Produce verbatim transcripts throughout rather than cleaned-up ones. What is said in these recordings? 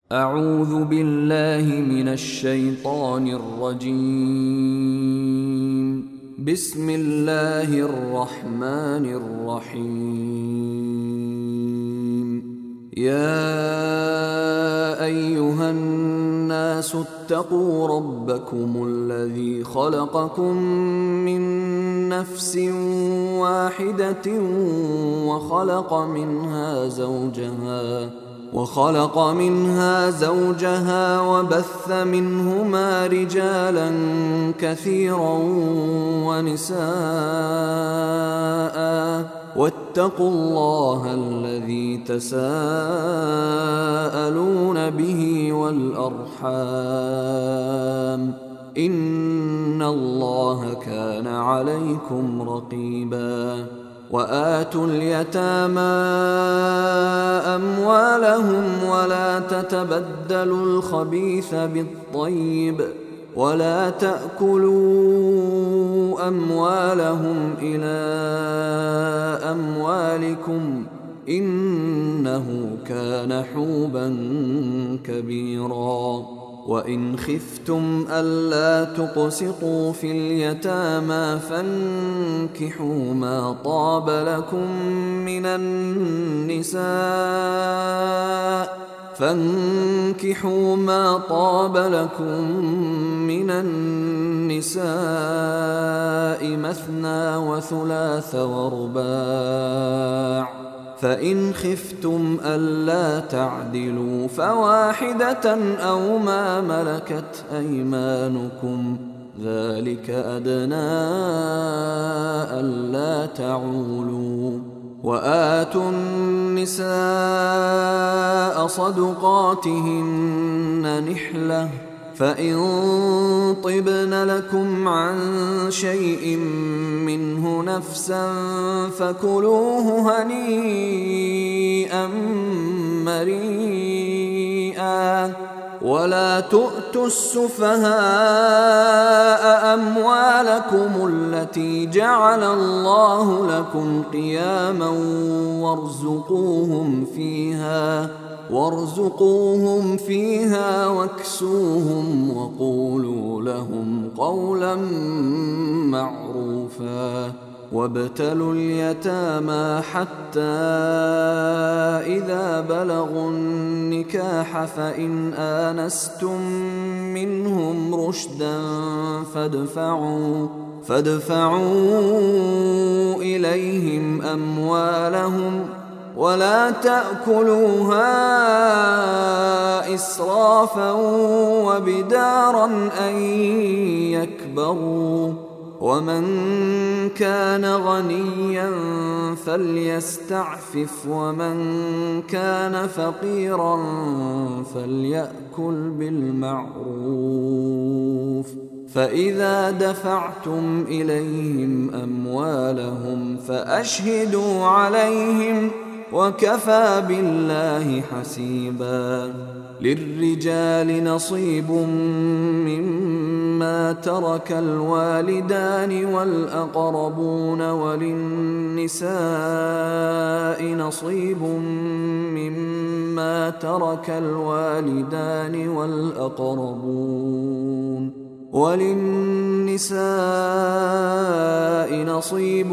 أعوذ بالله من الشيطان الرجيم. بسم الله الرحمن الرحيم. يا أيها الناس اتقوا ربكم الذي خلقكم من نفس واحدة وخلق منها زوجها وخلق منها زوجها وبث منهما رجالا كثيرا ونساء، واتقوا الله الذي تساءلون به والأرحام، إن الله كان عليكم رقيبا. وآتوا اليتامى أموالهم ولا تتبدلوا الخبيث بالطيب ولا تأكلوا أموالهم إلى أموالكم إنه كان حوبا كبيرا. وإن خفتم ألا تقسطوا في اليتامى فانكحوا ما طاب لكم من النساء فانكحوا ما طاب لكم من النساء مثنى وثلاث ورباع، فإن خفتم ألا تعدلوا فواحدة أو ما ملكت أيمانكم، ذلك أدنى ألا تعولوا. وآتوا النساء صدقاتهن نحلة، فإن طبن لكم عن شيء منه نفسا فكلوه هنيئا مريئا. ولا تؤتوا السفهاء أموالكم التي جعل الله لكم قياما وارزقوهم فيها وارزقوهم فيها واكسوهم وقولوا لهم قولا معروفا. وابتلوا اليتامى حتى إذا بلغوا النكاح فإن آنستم منهم رشدا فادفعوا فادفعوا إليهم أموالهم ولا تأكلوها إسرافا وبدارا أن يكبروا. ومن كان غنيا فليستعفف ومن كان فقيرا فليأكل بالمعروف. فإذا دفعتم إليهم أموالهم فأشهدوا عليهم وكفى بالله حسيبا. للرجال نصيب مما ترك الوالدان والأقربون وللنساء نصيب مما ترك الوالدان والأقربون وللنساء نصيب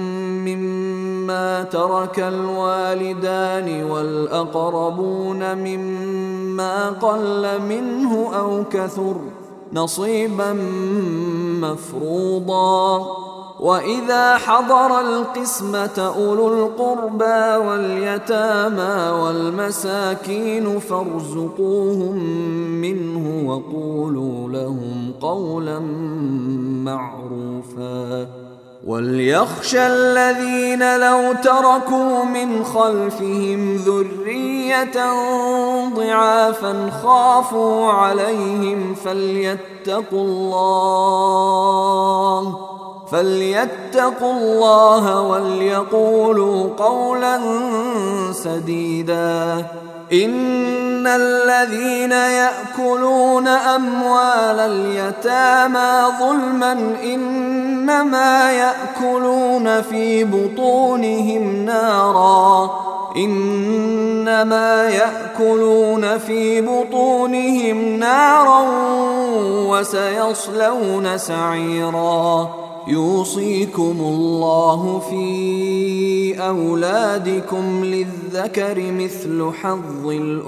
مما ترك الوالدان والأقربون مما قل منه أو كثر نصيبا مفروضا. وإذا حضر القسمة أولو القربى واليتامى والمساكين فارزقوهم منه وقولوا لهم قولا معروفا. وليخشى الذين لو تركوا من خلفهم ذرية ضعافا خافوا عليهم فليتقوا الله فليتقوا الله وليقولوا قولا سديدا. إن الذين يأكلون أموال اليتامى ظلما إنما يأكلون في بطونهم نارا إنما يأكلون في بطونهم نارا وسيصلون سعيرا يوصيكم الله في أولادكم للذكر مثل حظ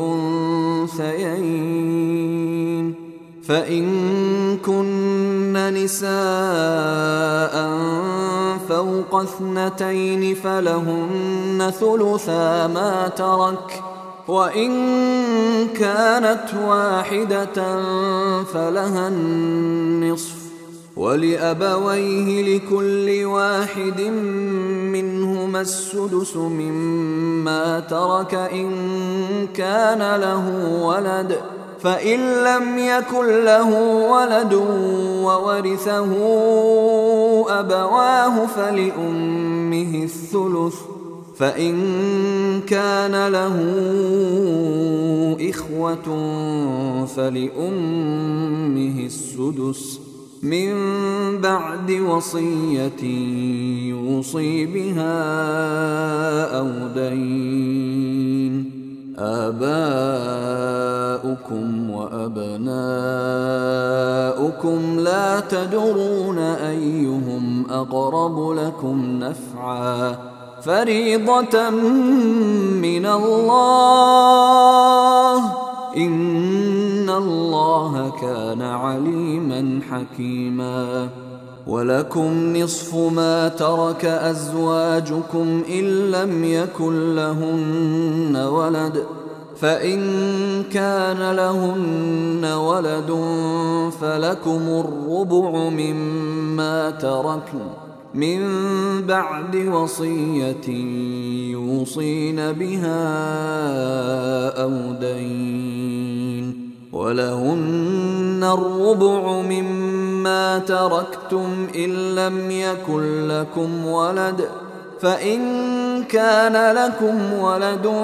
الأنثيين فإن كن نساء فوق اثنتين فلهن ثلثا ما ترك وإن كانت واحدة فلها النصف ولأبويه لكل واحد منهما السدس مما ترك إن كان له ولد فإن لم يكن له ولد وورثه أبواه فلأمه الثلث فإن كان له إخوة فلأمه السدس من بعد وصية يوصي بها أو دين آباؤكم وأبناؤكم لا تدرون أيهم أقرب لكم نفعا فريضة من الله إن الله كان عليما حكيما ولكم نصف ما ترك أزواجكم إن لم يكن لهن ولد فإن كان لهن ولد فلكم الربع مما تركن من بعد وصية يوصين بها أو دين ولهن الربع مما تركتم إن لم يكن لكم ولد فإن كان لكم ولد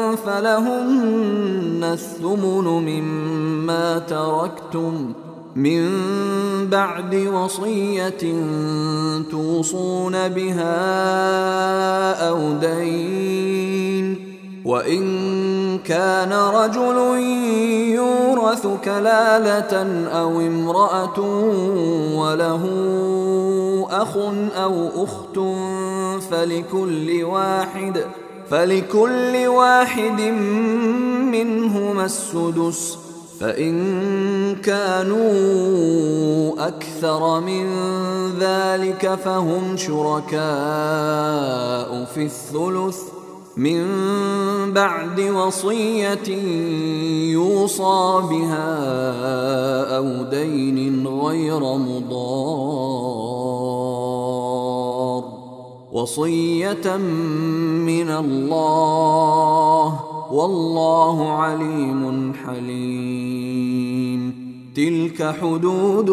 فلهن الثمن مما تركتم من بعد وصية توصون بها أو دين وإن كان رجل يورث كلالة أو امرأة وله أخ أو أخت فلكل واحد فلكل واحد منهما السدس فإن كانوا أكثر من ذلك فهم شركاء في الثلث من بعد وصية يوصى بها أو دين غير مضار وصية من الله والله عليم حليم تلك حدود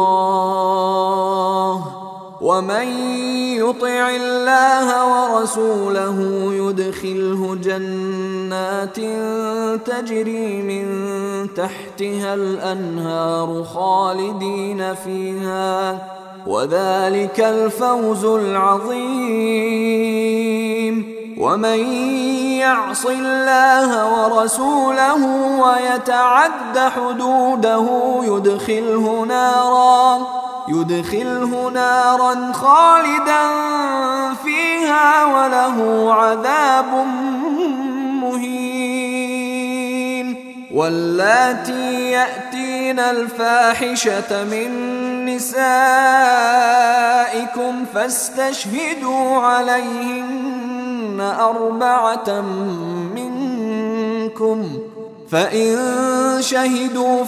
الله ومن يطع الله ورسوله يدخله جنات تجري من تحتها الأنهار خالدين فيها وذلك الفوز العظيم ومن يعص الله ورسوله ويتعد حدوده يدخله نارا يدخله نارا خالدا فيها وله عذاب مهين واللاتي يأتين الفاحشة من نسائكم فاستشهدوا عليهن أربعة منكم فإن شهدوا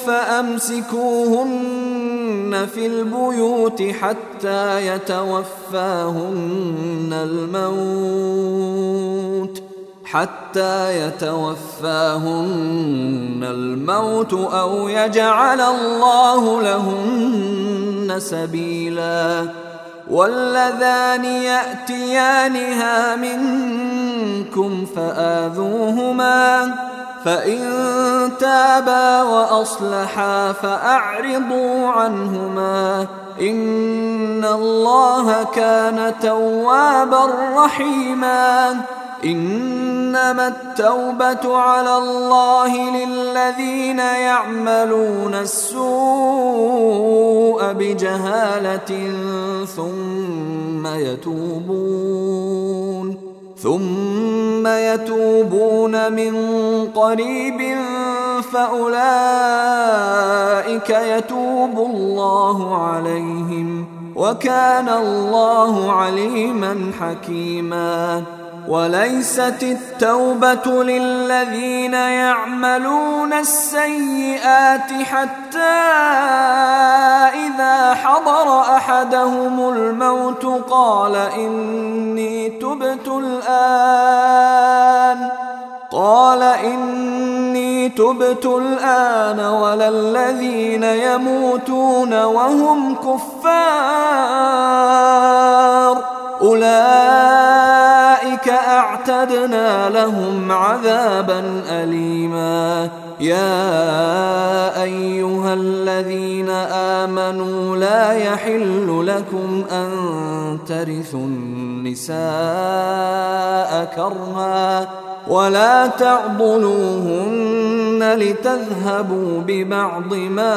فأمسكوهن في البيوت حتى يتوفاهن الموت حتى يتوفاهن الموت أو يجعل الله لهن سبيلا واللذان يأتيانها منكم فآذوهما فإن تابا وأصلحا فأعرضوا عنهما إن الله كان توابا رحيما. إنما التوبة على الله للذين يعملون السوء بجهالة ثم يتوبون ثم يتوبون من قريب فأولئك يتوب الله عليهم وكان الله عليما حكيما. وليست التوبة للذين يعملون السيئات حتى إذا حضر أحدهم الموت قال إني تبت الآن قال إني تبت الآن ولا الذين يموتون وهم كفار أولئك أعتدنا لهم عذابا أليما. يا أيها الذين آمنوا لا يحل لكم أن ترثوا النساء كرها ولا تعضلوهن لتذهبوا ببعض ما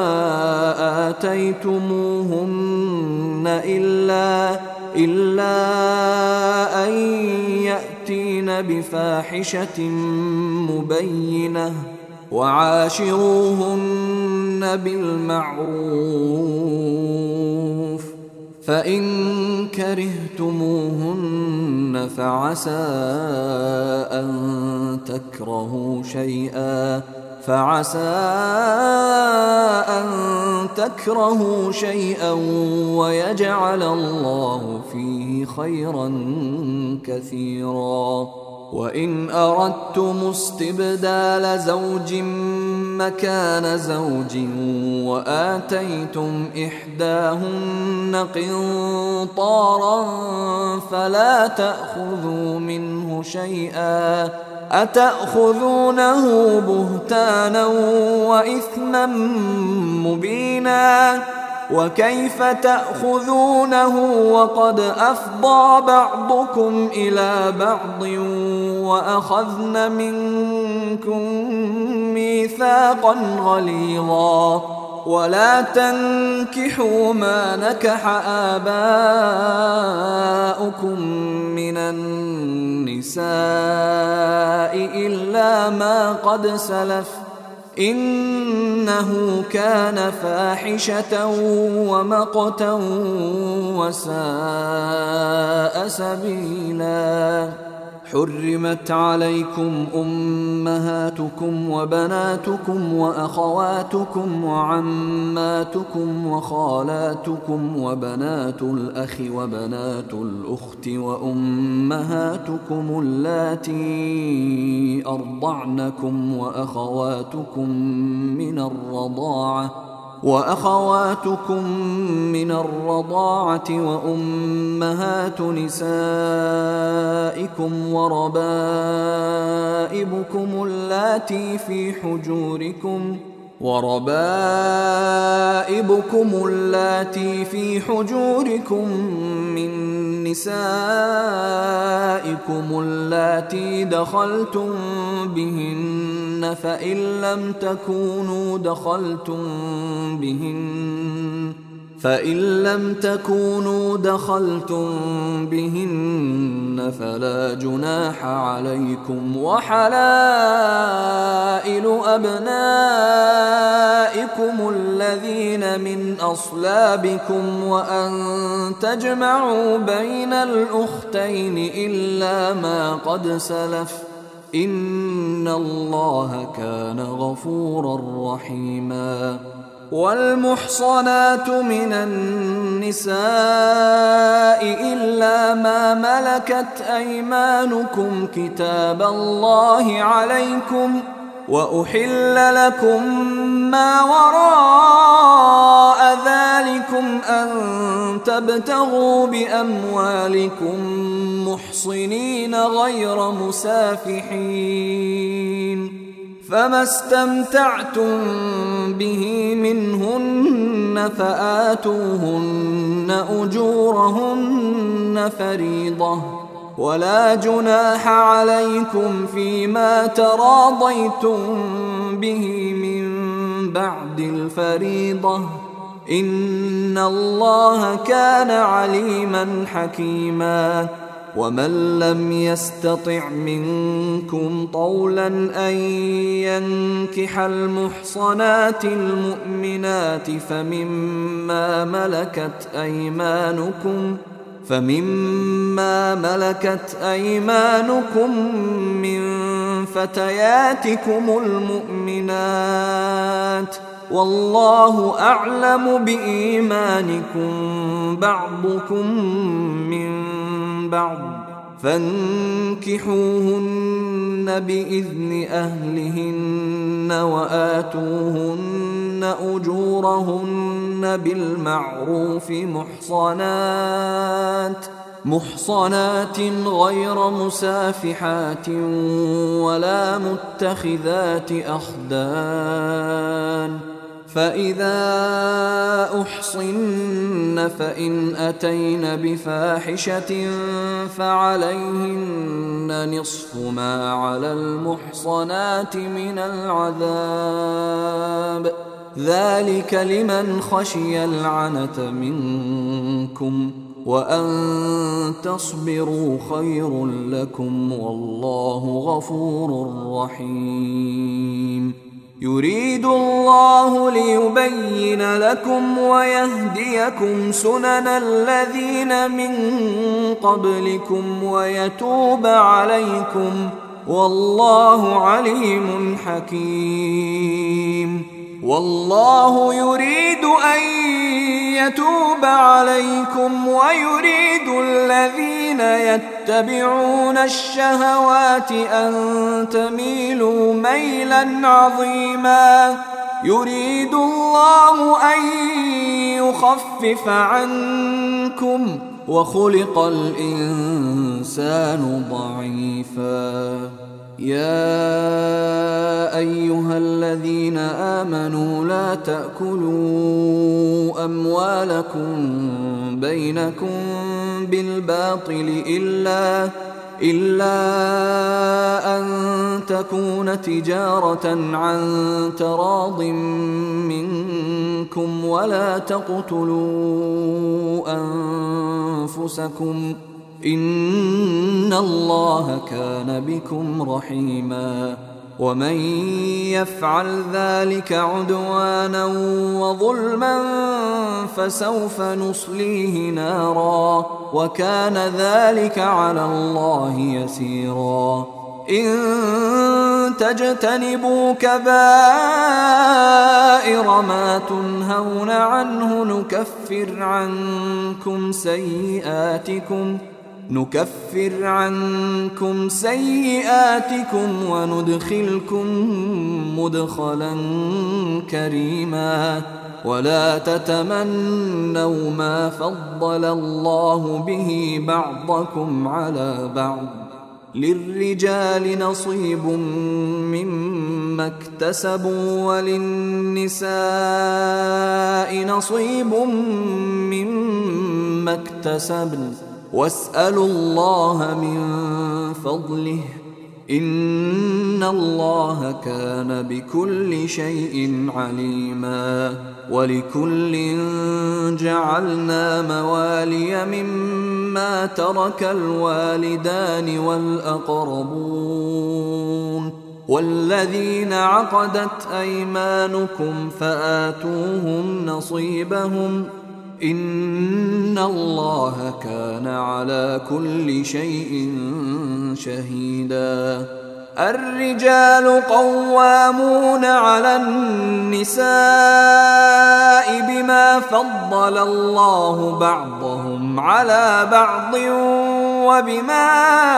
آتيتموهن إلا إلا أن يأتين بفاحشة مبينة وعاشروهن بالمعروف فإن كرهتموهن فعسى أن تكرهوا شيئا فعسى أن تكرهوا شيئا ويجعل الله فيه خيرا كثيرا. وإن أردتم استبدال زوج مكان زوج وآتيتم إحداهن قنطارا فلا تأخذوا منه شيئا أتأخذونه بهتانا وإثما مبينا. وكيف تأخذونه وقد أفضى بعضكم إلى بعض وأخذن منكم ميثاقا غليظا. ولا تنكحوا ما نكح آباؤكم من النساء إلا ما قد سلف إنه كان فاحشة ومقتا وساء سبيلا. حرمت عليكم أمهاتكم وبناتكم وأخواتكم وعماتكم وخالاتكم وبنات الأخ وبنات الأخت وأمهاتكم اللاتي أرضعنكم وأخواتكم من الرضاعة وأخواتكم من الرضاعة وأمهات نسائكم وربائبكم اللاتي في حجوركم وربائبكم اللاتي في حجوركم من نسائكم اللاتي دخلتم بهن فإن لم تكونوا دخلتم بهن فإن لم تكونوا دخلتم بهن فلا جناح عليكم وحلائل أبنائكم الذين من أصلابكم وأن تجمعوا بين الأختين إلا ما قد سلف إن الله كان غفورا رحيما. والمحصنات من النساء إلا ما ملكت أيمانكم كتاب الله عليكم وأحل لكم ما وراء ذلكم أن تبتغوا بأموالكم محصنين غير مسافحين فما استمتعتم به منهن فآتوهن أجورهن فريضة، ولا جناح عليكم فيما تراضيتم به من بعد الفريضة، إن الله كان عليما حكيما. ومن لم يستطع منكم طولا أن ينكح المحصنات المؤمنات فمما ملكت أيمانكم فمما ملكت أيمانكم من فتياتكم المؤمنات، والله أعلم بإيمانكم بعضكم من بعض، فانكحوهن بإذن أهلهن وآتوهن أجورهن بالمعروف محصنات محصنات غير مسافحات ولا متخذات أخدان، فإذا أحصن فإن أتين بفاحشة فعليهن نصف ما على المحصنات من العذاب، ذلك لمن خشي العنة منكم، وأن تصبروا خير لكم، والله غفور رحيم. يريد الله ليبين لكم ويهديكم سنن الذين من قبلكم ويتوب عليكم، والله عليم حكيم. والله يريد أن يتوب عليكم ويريد الذين يتبعون الشهوات أن تميلوا ميلا عظيما. يريد الله أن يخفف عنكم وخلق الإنسان ضعيفا. يا أيها الذين آمنوا لا تأكلوا أموالكم بينكم بالباطل إلا إلا أن تكون تجارة عن تراض منكم، ولا تقتلوا أنفسكم، إن الله كان بكم رحيما. ومن يفعل ذلك عدوانا وظلما فسوف نصليه نارا، وكان ذلك على الله يسيرا. إن تجتنبوا كبائر ما تنهون عنه نكفر عنكم سيئاتكم نكفر عنكم سيئاتكم وندخلكم مدخلا كريما. ولا تتمنوا ما فضل الله به بعضكم على بعض، للرجال نصيب مما اكتسبوا وللنساء نصيب مما اكتسبن، واسألوا الله من فضله، إن الله كان بكل شيء عليما. ولكل جعلنا موالي مما ترك الوالدان والأقربون والذين عقدت أيمانكم فآتوهم نصيبهم، إن الله كان على كل شيء شهيدا. الرجال قوامون على النساء بما فضل الله بعضهم على بعض وبما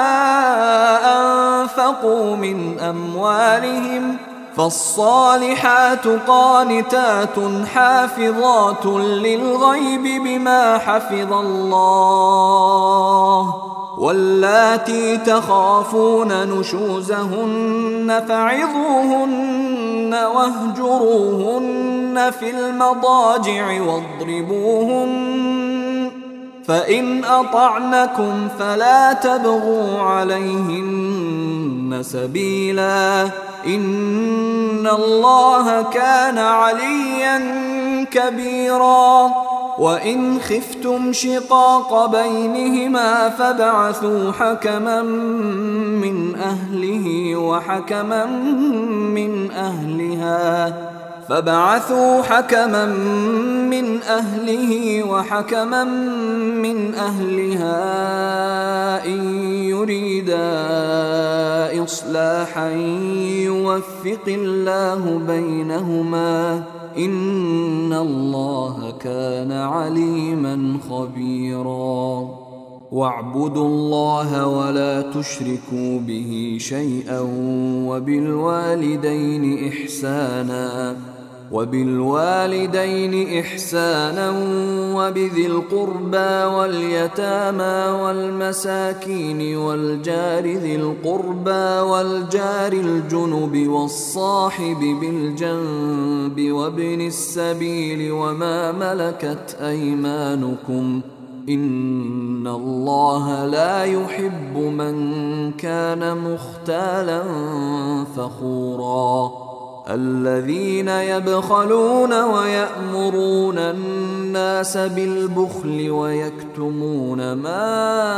أنفقوا من أموالهم، فالصالحات قانتات حافظات للغيب بما حفظ الله، واللاتي تخافون نشوزهن فعظوهن واهجروهن في المضاجع واضربوهن فإن أطعنكم فلا تبغوا عليهن سبيلا إن الله كان عليا كبيرا وإن خفتم شقاق بينهما فابعثوا حكما من أهله وحكما من أهلها فابعثوا حكما من أهله وحكما من أهلها إن يريدا إصلاحا يوفق الله بينهما إن الله كان عليما خبيرا واعبدوا الله ولا تشركوا به شيئا وبالوالدين إحسانا وبالوالدين إحسانا وبذي القربى واليتامى والمساكين والجار ذي القربى والجار الجنب والصاحب بالجنب وابن السبيل وما ملكت أيمانكم إن الله لا يحب من كان مختالا فخورا الذين يبخلون ويأمرون الناس بالبخل ويكتمون ما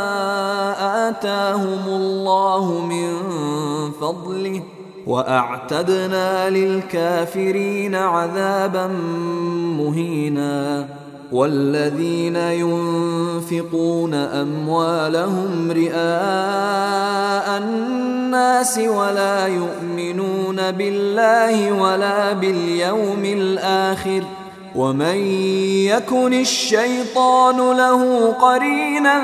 آتاهم الله من فضله وأعتدنا للكافرين عذابا مهينا والذين ينفقون أموالهم رئاء الناس ولا يؤمنون بالله ولا باليوم الآخر ومن يكن الشيطان له قرينا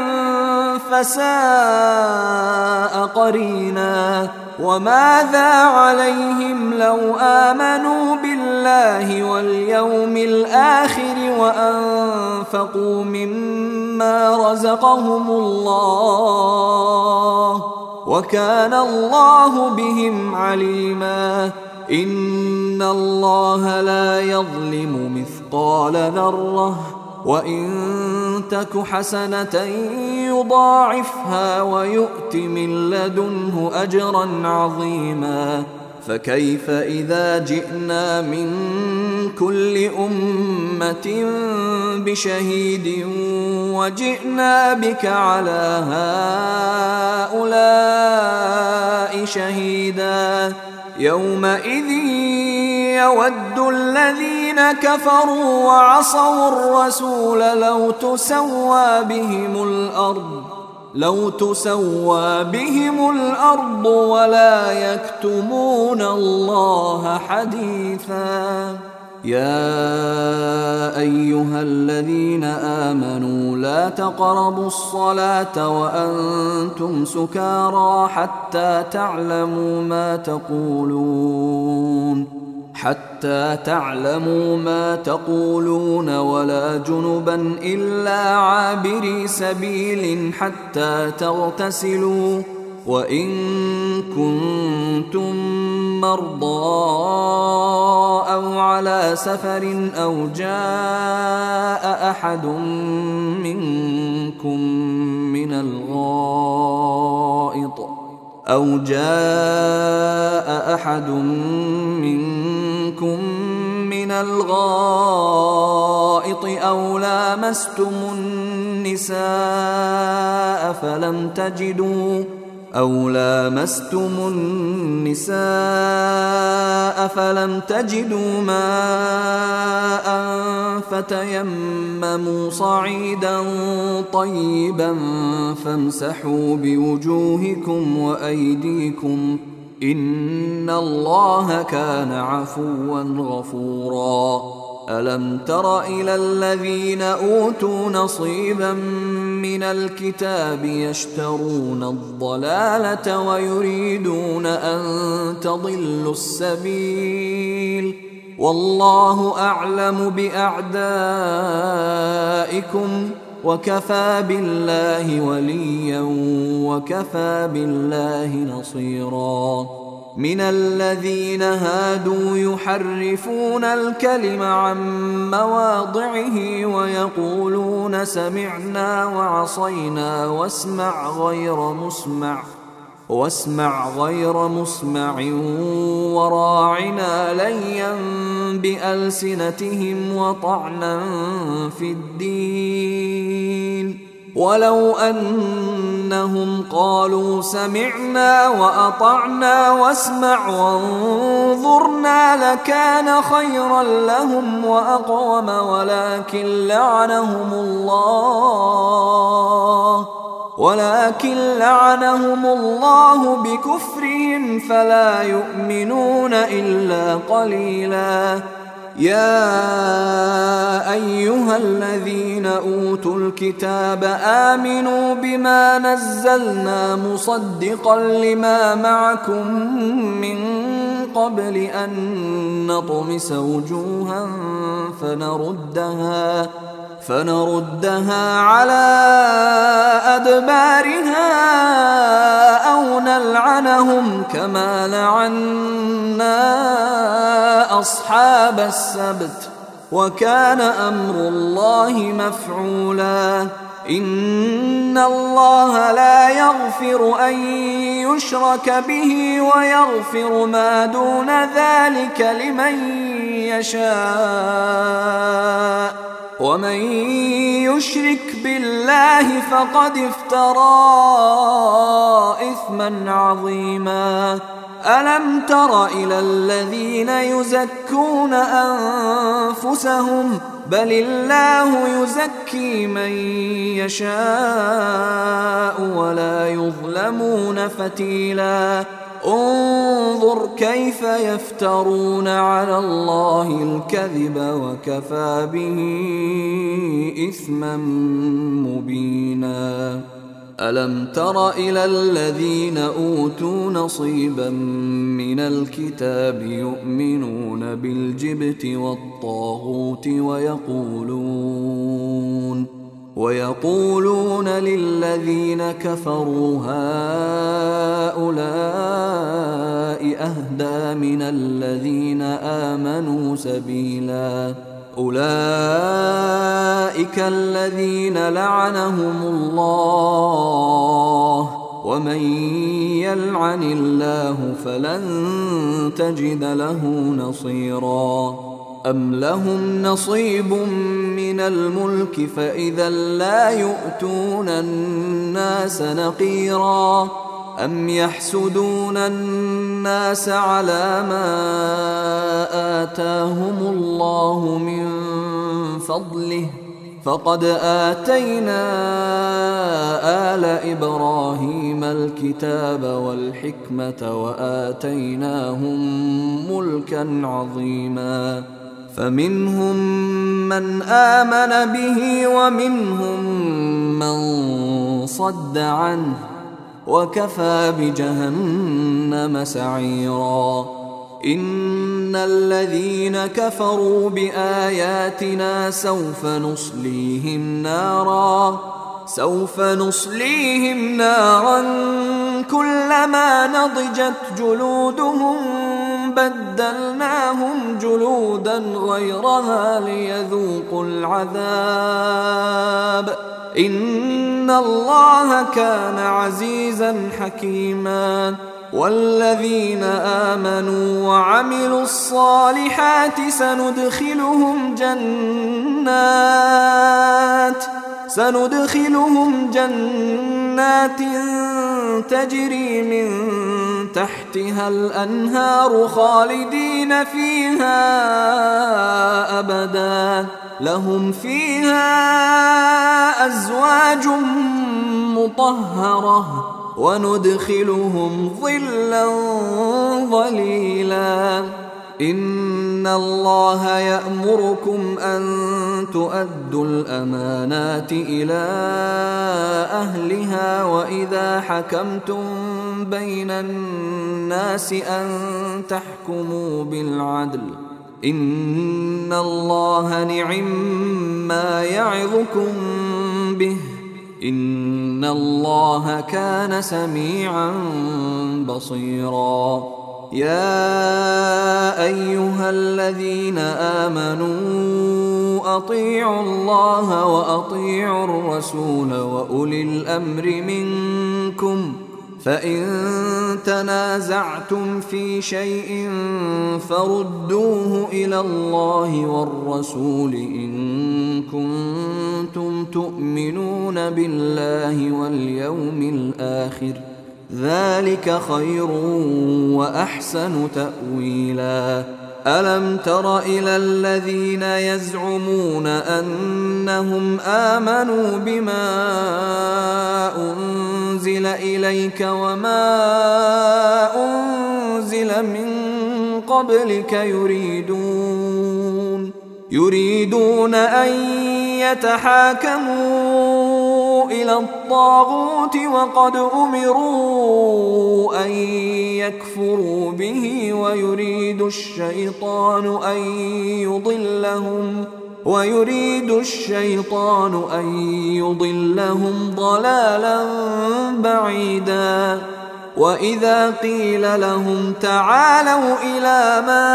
فساء قرينا وماذا عليهم لو آمنوا بالله واليوم الآخر وأنفقوا مما رزقهم الله وكان الله بهم عليما إن الله لا يظلم مثقال ذرة وإن تك حسنة يضاعفها ويؤت من لدنه أجرا عظيما فكيف إذا جئنا من كل أمة بشهيد وجئنا بك على هؤلاء شهيدا يومئذ يود الذين كفروا وعصوا الرسول لو تسوى بهم الأرض لو تسوى بهم الأرض ولا يكتمون الله حديثا يا أيها الذين آمنوا لا تقربوا الصلاة وأنتم سكارى حتى تعلموا ما تقولون حتى تعلموا ما تقولون ولا جنبا إلا عابري سبيل حتى تغتسلوا وإن كنتم مرضى أو على سفر أو جاء أحد منكم من الغائط أو جاء أحد منكم من الغائط أو لامستم النساء فلم تجدوا أو لامستم النساء فلم تجدوا ماء فتيمموا صعيدا طيبا فامسحوا بوجوهكم وأيديكم إن الله كان عفوا غفورا ألم تر إلى الذين أوتوا نصيبا من الكتاب يشترون الضلالة ويريدون أن تضلوا السبيل والله أعلم بأعدائكم وكفى بالله وليا وكفى بالله نصيرا. من الذين هادوا يحرفون الكلم عن مواضعه ويقولون سمعنا وعصينا واسمع غير مسمع واسمع غير مسمع وراعنا ليا بألسنتهم وطعنا في الدين، ولو أنهم قالوا سمعنا وأطعنا واسمع وانظرنا لكان خيرا لهم وأقوم، ولكن لعنهم الله ولكن لعنهم الله بكفرهم فلا يؤمنون إلا قليلا. يا أيها الذين أوتوا الكتاب آمنوا بما نزلنا مصدقا لما معكم من قبل أن نطمس وجوها فنردها فنردها على أدبارها أو نلعنهم كما لعنا أصحاب السبت، وكان أمر الله مفعولا. إن الله لا يغفر أن يشرك به ويغفر ما دون ذلك لمن يشاء، ومن يشرك بالله فقد افترى إثما عظيما. ألم تر إلى الذين يزكون أنفسهم بل الله يزكي من يشاء ولا يظلمون فتيلا. انظر كيف يفترون على الله الكذب وكفى به إثما مبينا. ألم تر إلى الذين أوتوا نصيبا من الكتاب يؤمنون بالجبت والطاغوت ويقولون ويقولون للذين كفروا هؤلاء أهدى من الذين آمنوا سبيلا. أولئك الذين لعنهم الله ومن يلعن الله فلن تجد له نصيرا. أم لهم نصيب من الملك فإذا لا يؤتون الناس نقيرا. أم يحسدون الناس على ما آتاهم الله من فضله فقد آتينا آل إبراهيم الكتاب والحكمة وآتيناهم ملكا عظيما. فمنهم من آمن به ومنهم من صد عنه وكفى بجهنم سعيرا. إن الذين كفروا بآياتنا سوف نصليهم نارا سوف نصليهم نارا كلما نضجت جلودهم بدلناهم جلودا غيرها ليذوقوا العذاب إن الله كان عزيزا حكيما. والذين آمنوا وعملوا الصالحات سندخلهم جنات سندخلهم جنات تجري من تحتها الأنهار خالدين فيها أبدا لهم فيها أزواج مطهرة وندخلهم ظلا ظليلا. إن الله يأمركم أن تؤدوا الأمانات إلى أهلها وإذا حكمتم بين الناس أن تحكموا بالعدل إن الله نعم ما يعظكم به إن الله كان سميعا بصيرا. يا أيها الذين آمنوا أطيعوا الله وأطيعوا الرسول وأولي الأمر منكم، فإن تنازعتم في شيء فردوه إلى الله والرسول إن كنتم تؤمنون بالله واليوم الآخر، ذلك خير وأحسن تأويلا. ألم تر إلى الذين يزعمون أنهم آمنوا بما أنزل إليك وما أنزل من قبلك يريدون يريدون أن يتحاكموا إلى الطاغوت وقد أمروا أن يكفروا به ويريد الشيطان أن يضلهم ويريد الشيطان أن يضلهم ضلالا بعيدا. وإذا قيل لهم تعالوا إلى ما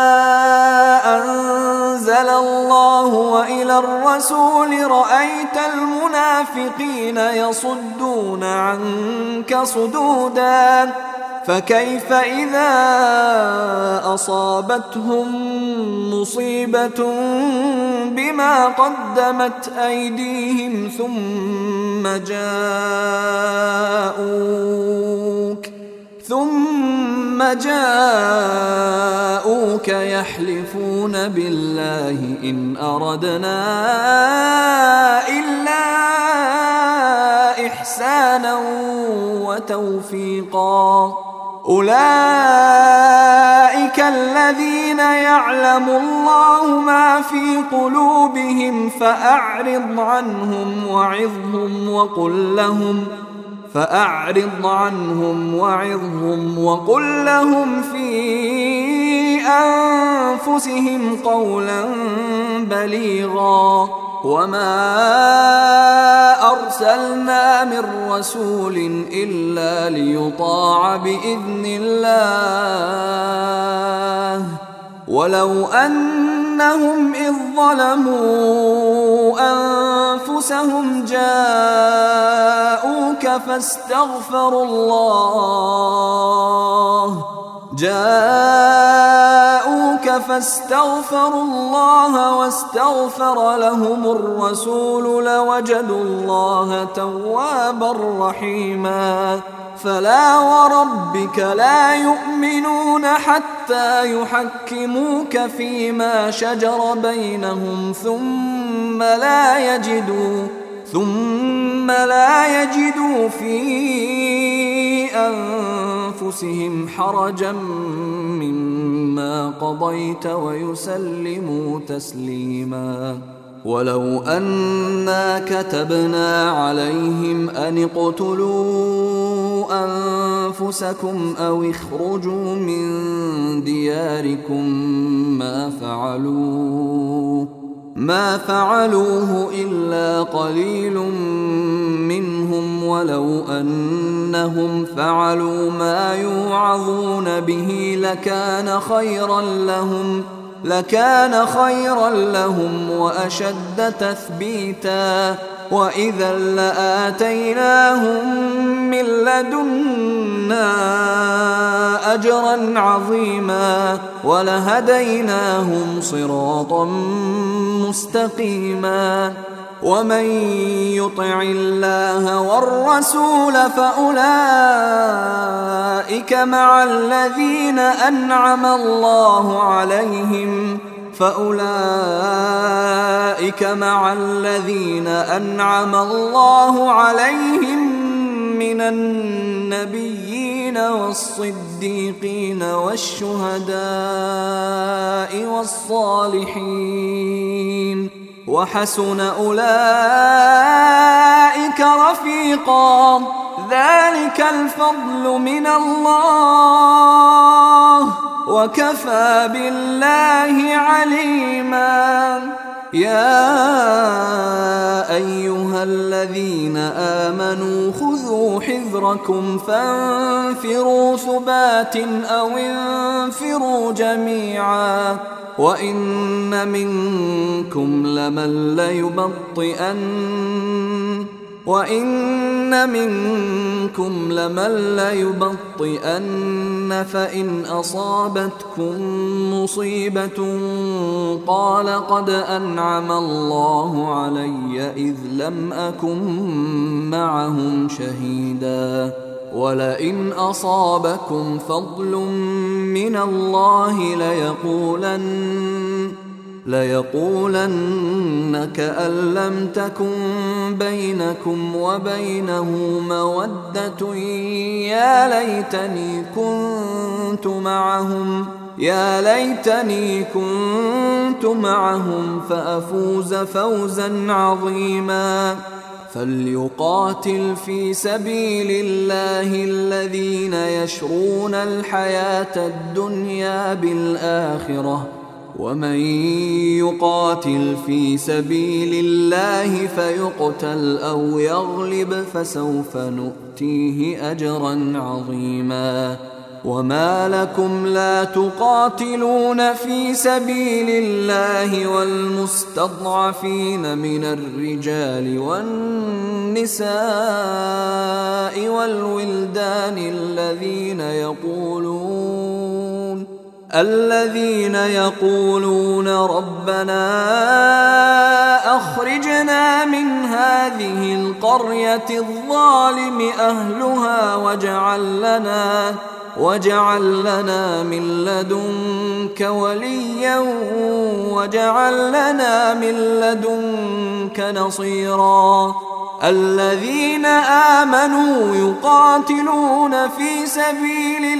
أنزل الله وإلى الرسول رأيت المنافقين يصدون عنك صدودا. فكيف إذا أصابتهم مصيبة بما قدمت أيديهم ثم جاءوك ثم جاءوك يحلفون بالله إن أردنا إلا إحسانا وتوفيقا. أولئك الذين يعلم الله ما في قلوبهم فأعرض عنهم وعظهم وقل لهم فأعرض عنهم وعظهم وقل لهم في أنفسهم قولا بليغا. وما أرسلنا من رسول إلا ليطاع بإذن الله ولو أنهم إذ ظلموا أنفسهم جاءوك فاستغفروا الله جاءوك فاستغفروا الله واستغفر لهم الرسول لوجدوا الله توابا رحيما. فلا وربك لا يؤمنون حتى يحكموك فيما شجر بينهم ثم لا يجدوا ثم لا يجدوا في أنفسهم حرجا مما قضيت ويسلموا تسليما. ولو أنا كتبنا عليهم أن اقتلوا أنفسكم أو اخرجوا من دياركم ما فعلوه ما فعلوه إلا قليل منهم ولو أنهم فعلوا ما يوعظون به لكان خيرا لهم لكان خيرا لهم وأشد تثبيتا. وإذا لآتيناهم من لدنا أجرا عظيما ولهديناهم صراطا مستقيما. ومن يطع الله والرسول فأولئك مع الذين أنعم الله عليهم فأولئك مع الذين أنعم الله عليهم من النبيين والصديقين والشهداء والصالحين وحسن أولئك رفيقا. ذلك الفضل من الله وكفى بالله عليما. يا أيها الذين آمنوا خذوا حذركم فانفروا ثبات أو انفروا جميعا وإن منكم لمن ليبطئن وإن منكم لمن ليبطئن فإن أصابتكم مصيبة قال قد أنعم الله علي إذ لم أكن معهم شهيدا ولئن أصابكم فضل من الله ليقولن ليقولن كأن لم تكن بينكم وبينه مودة يا ليتني كنت معهم يا ليتني كنت معهم فأفوز فوزا عظيما فليقاتل في سبيل الله الذين يشرون الحياة الدنيا بالآخرة ومن يقاتل في سبيل الله فيقتل أو يغلب فسوف نؤتيه أجرا عظيما وما لكم لا تقاتلون في سبيل الله والمستضعفين من الرجال والنساء والولدان الذين يقولون الذين يقولون ربنا أخرجنا من هذه القرية الظالم أهلها واجعل لنا واجعل لنا من لدنك وليا واجعل لنا من لدنك نصيرا الذين آمنوا يقاتلون في سبيل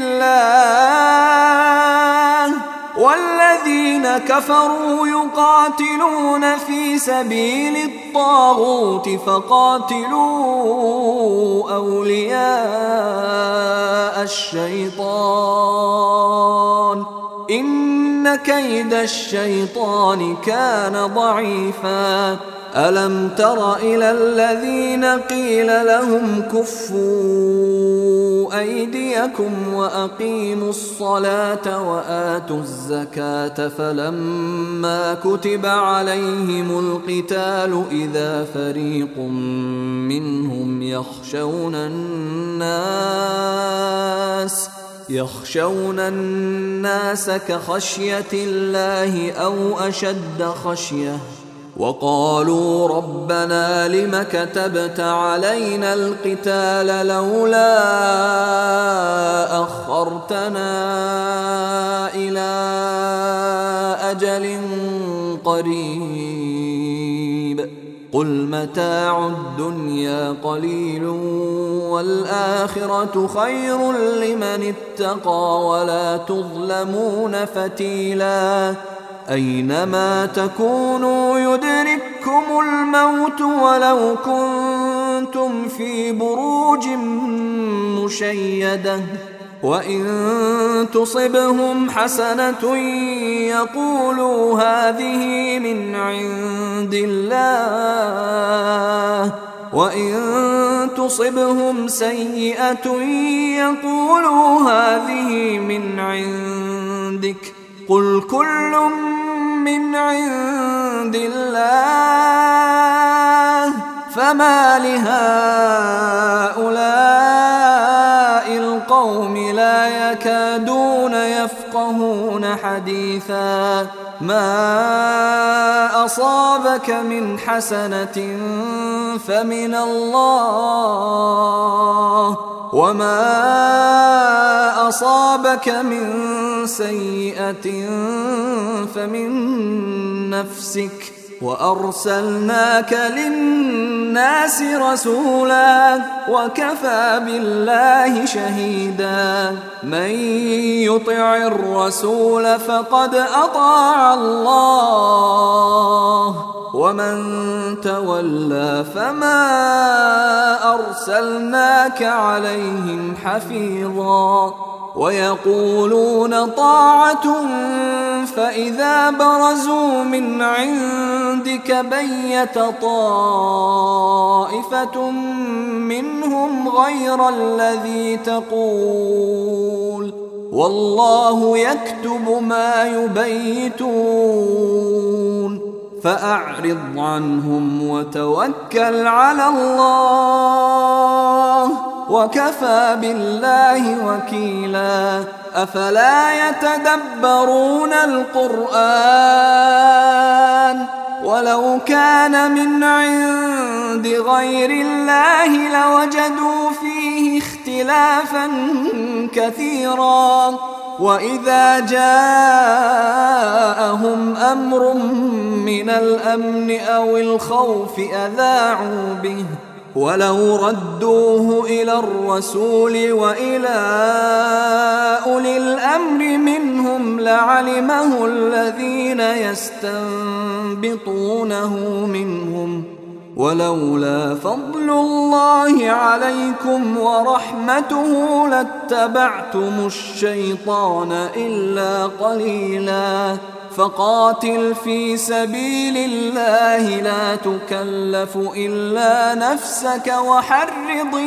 الله والذين كفروا يقاتلون في سبيل الطاغوت فقاتلوا أولياء الشيطان إن كيد الشيطان كان ضعيفا ألم تر إلى الذين قيل لهم كفوا أيديكم وأقيموا الصلاة وآتوا الزكاة فلما كتب عليهم القتال إذا فريق منهم يخشون الناس يخشون الناس كخشية الله أو أشد خشية وقالوا ربنا لم كتبت علينا القتال لولا أخرتنا إلى أجل قريب قل متاع الدنيا قليل والآخرة خير لمن اتقى ولا تظلمون فتيلا أينما تكونوا يدرككم الموت ولو كنتم في بروج مشيدة وإن تصبهم حسنة يقولوا هذه من عند الله وإن تصبهم سيئة يقولوا هذه من عندك قل كل من عند الله فما لهؤلاء القوم لا يكادون يفقهون حديثا ما أصابك من حسنة فمن الله وما أصابك من سيئة فمن نفسك وأرسلناك للناس رسولا وكفى بالله شهيدا من يطع الرسول فقد أطاع الله ومن تولى فما أرسلناك عليهم حفيظا ويقولون طاعة فإذا برزوا من عندك بيت طائفة منهم غير الذي تقول والله يكتب ما يبيتون فأعرض عنهم وتوكل على الله وكفى بالله وكيلا. أفلا يتدبرون القرآن ولو كان من عند غير الله لوجدوا فيه اختلافا كثيرا وإذا جاءهم أمر من الأمن أو الخوف أذاعوا به ولو ردوه إلى الرسول وإلى أولي الأمر منهم لعلمه الذين يستنبطونه منهم ولولا فضل الله عليكم ورحمته لاتبعتم الشيطان إلا قليلا. فقاتل في سبيل الله لا تكلف إلا نفسك وحرض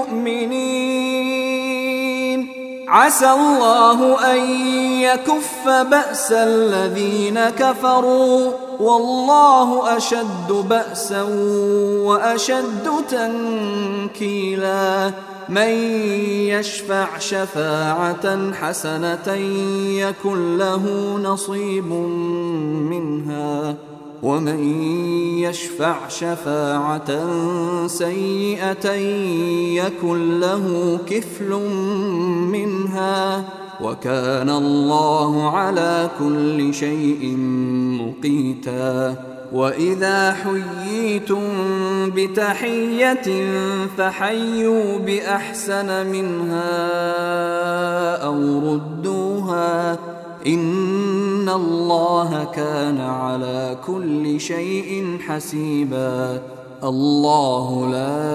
المؤمنين عسى الله أن يكف بأس الذين كفروا والله أشد بأسا وأشد تنكيلا. من يشفع شفاعة حسنة يكن له نصيب منها ومن يشفع شفاعة سيئة يكن له كفل منها وكان الله على كل شيء مقيتا. وإذا حييتم بتحية فحيوا بأحسن منها أو ردوها إن الله كان على كل شيء حسيبا. الله لا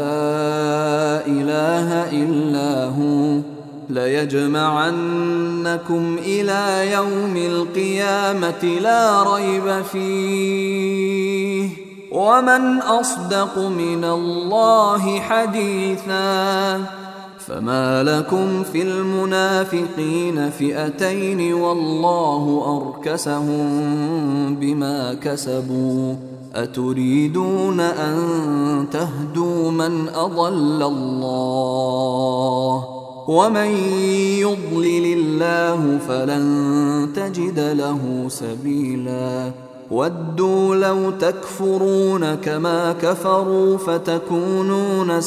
إله إلا هو ليجمعنكم إلى يوم القيامة لا ريب فيه ومن أصدق من الله حديثا. فما لكم في المنافقين فئتين والله أركسهم بما كسبوا أتريدون أن تهدوا من أضل الله ومن يضلل الله فلن تجد له سبيلا. ودوا لو تكفرون كما كفروا فتكونون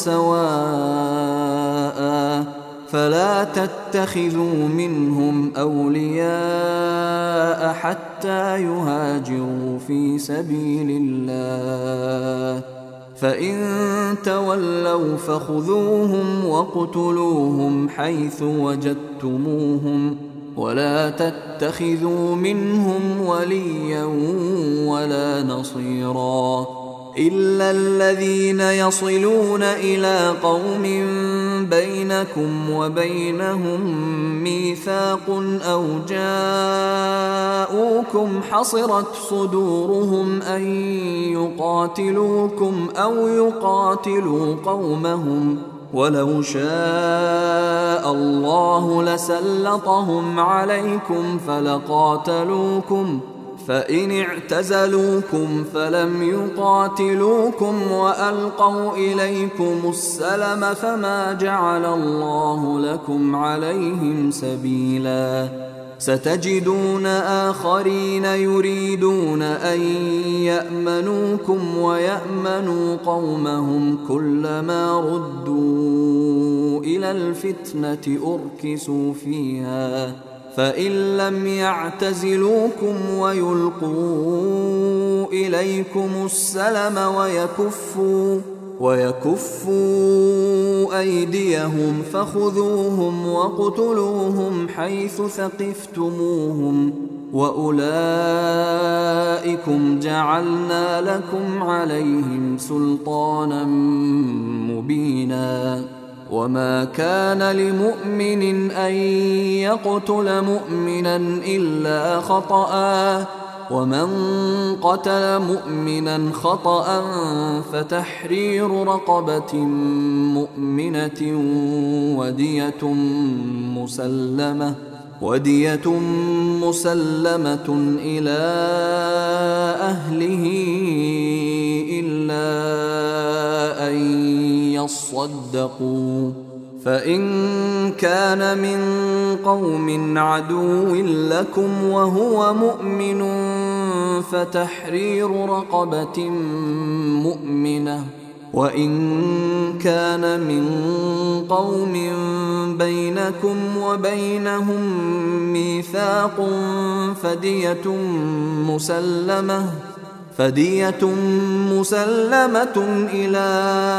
سواء فلا تتخذوا منهم أولياء حتى يهاجروا في سبيل الله فإن تولوا فخذوهم وقتلوهم حيث وجدتموهم ولا تتخذوا منهم وليا ولا نصيرا إلا الذين يصلون إلى قوم بينكم وبينهم ميثاق أو جاءوكم حصرت صدورهم أن يقاتلوكم أو يقاتلوا قومهم ولو شاء الله لسلطهم عليكم فلقاتلوكم فإن اعتزلوكم فلم يقاتلوكم وألقوا إليكم السلم فما جعل الله لكم عليهم سبيلا. ستجدون آخرين يريدون أن يأمنوكم ويأمنوا قومهم كلما ردوا إلى الفتنة أركسوا فيها فإن لم يعتزلوكم ويلقوا إليكم السلم ويكفوا ويكفوا أيديهم فخذوهم وقتلوهم حيث ثقفتموهم وأولئكم جعلنا لكم عليهم سلطانا مبينا وما كان لمؤمن أن يقتل مؤمنا إلا خطأ، ومن قتل مؤمنا خطأ فتحرير رقبة مؤمنة ودية مسلمة ودية مسلمة إلى أهله إلا أن يصدقوا، فإن كان من قوم عدو لكم وهو مؤمن فتحرير رقبة مؤمنة، وإن كان من قوم بينكم وبينهم ميثاق فدية مسلمة فدية مسلمة إلى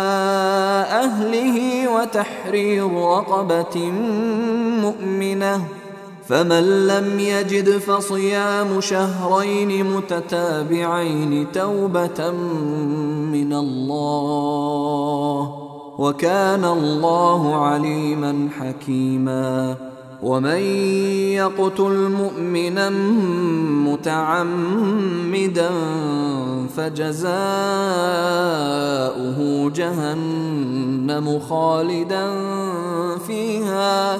أهله وتحرير رقبة مؤمنة، فمن لم يجد فصيام شهرين متتابعين توبة من الله، وكان الله عليما حكيما. ومن يقتل مؤمنا متعمدا فجزاؤه جهنم خالدا فيها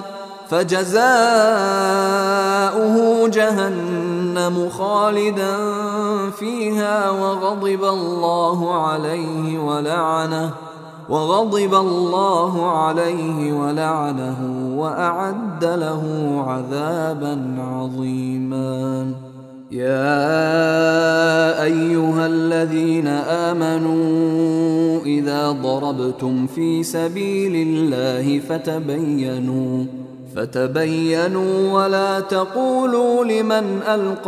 فجزاؤه جهنم خالدا فيها وغضب الله عليه ولعنه وغضب الله عليه ولعنه وأعد له عذابا عظيما. يا أيها الذين آمنوا إذا ضربتم في سبيل الله فتبينوا فتبينوا ولا تقولوا لمن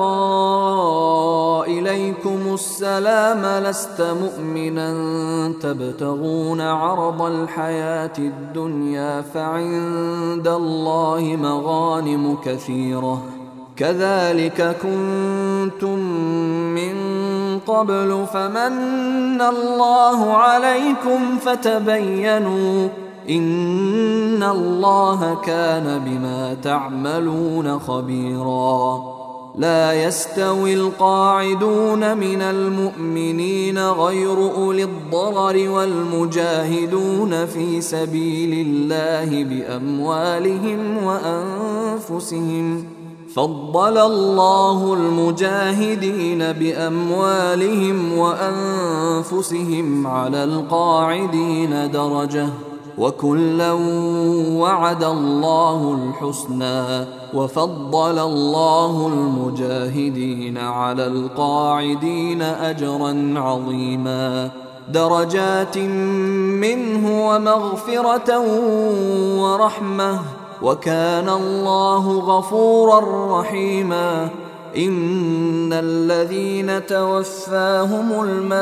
ألقى إليكم السلام لست مؤمنا تبتغون عرض الحياة الدنيا فعند الله مغانم كثيرة كذلك كنتم من قبل فمن الله عليكم فتبينوا إن الله كان بما تعملون خبيرا. لا يستوي القاعدون من المؤمنين غير أولي الضرر والمجاهدون في سبيل الله بأموالهم وأنفسهم فضل الله المجاهدين بأموالهم وأنفسهم على القاعدين درجة وكلا وعد الله الحسنى وفضل الله المجاهدين على القاعدين أجرا عظيما درجات منه ومغفرة ورحمة وكان الله غفورا رحيما. إن الذين توفاهم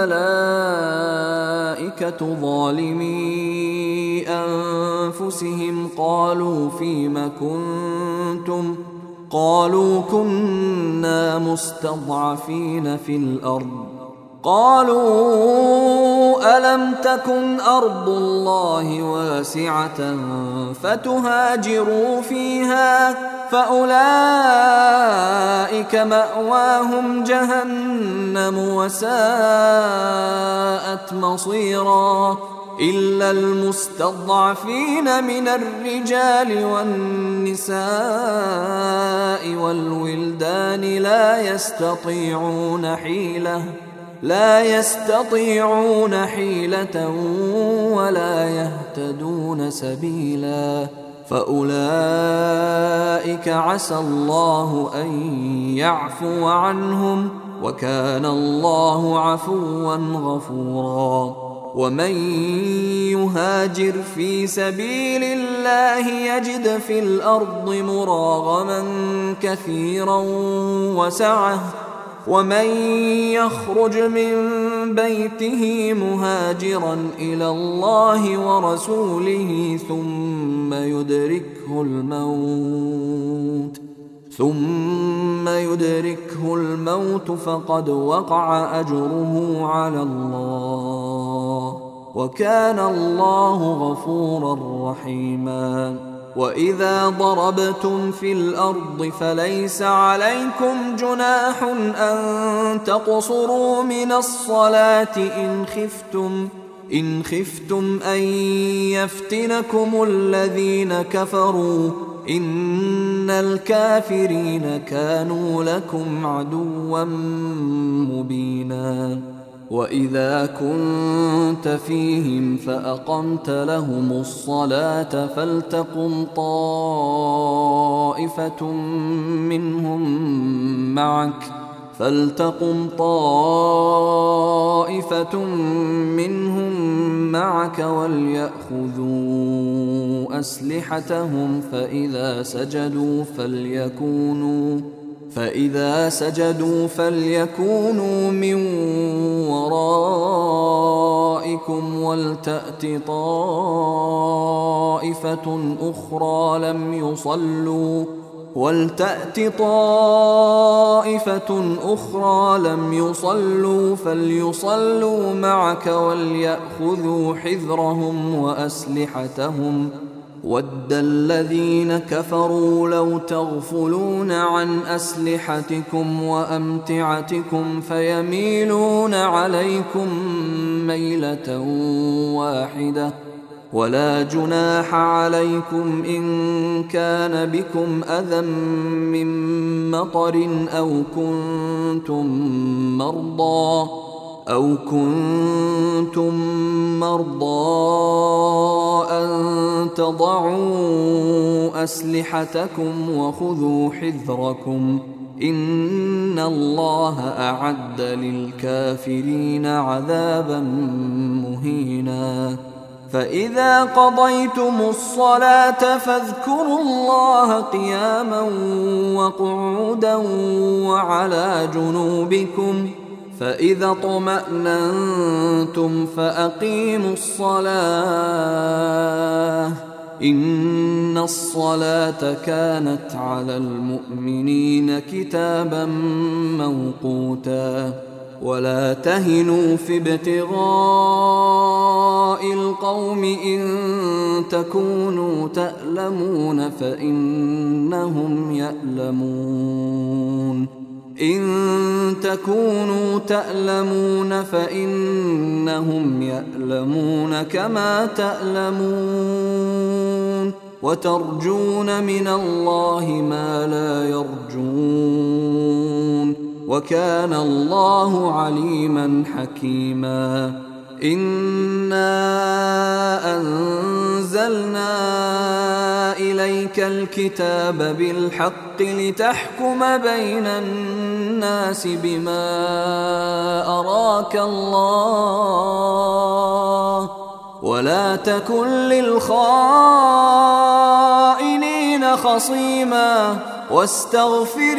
الملائكة ظالمي أنفسهم قالوا فيم كنتم قالوا كنا مستضعفين في الأرض قالوا ألم تكن أرض الله واسعة فتهاجروا فيها فأولئك مأواهم جهنم وساءت مصيرا إلا المستضعفين من الرجال والنساء والولدان لا يستطيعون حيلة لا يستطيعون حيلة ولا يهتدون سبيلا فأولئك عسى الله أن يعفو عنهم وكان الله عفوا غفورا. ومن يهاجر في سبيل الله يجد في الأرض مراغما كثيرا وسعة ومن يخرج من بيته مهاجرا إلى الله ورسوله ثم يدركه الموت ثم يدركه الموت فقد وقع أجره على الله وكان الله غفورا رحيما. وإذا ضربتم في الأرض فليس عليكم جناح أن تقصروا من الصلاة إن خفتم إن خفتم أن يفتنكم الذين كفروا إن الكافرين كانوا لكم عدوا مبينا. وإذا كنت فيهم فأقمت لهم الصلاة فلتقم طائفة منهم معك فلتقم طائفة منهم معك وليأخذوا أسلحتهم فإذا سجدوا فليكونوا فإذا سجدوا فليكونوا من ورائكم ولتأت طائفة أخرى لم يصلوا ولتأت طائفة أخرى لم يصلوا فليصلوا معك وليأخذوا حذرهم وأسلحتهم ود الذين كفروا لو تغفلون عن أسلحتكم وأمتعتكم فيميلون عليكم ميلة واحدة ولا جناح عليكم إن كان بكم أذى من مطر أو كنتم مرضى أو كنتم مرضى أن تضعوا أسلحتكم وخذوا حذركم إن الله أعد للكافرين عذابا مهينا. فإذا قضيتم الصلاة فاذكروا الله قياما وقعودا وعلى جنوبكم فإذا اطمأننتم فأقيموا الصلاة إن الصلاة كانت على المؤمنين كتابا موقوتا. ولا تهنوا في ابتغاء القوم إن تكونوا تألمون فإنهم يألمون إن تكونوا تألمون فإنهم يألمون كما تألمون وترجون من الله ما لا يرجون وكان الله عليما حكيما. إنا أنزلنا إليك الكتاب بالحق لتحكم بين الناس بما أراك الله ولا تكن للخائنين خصيما واستغفر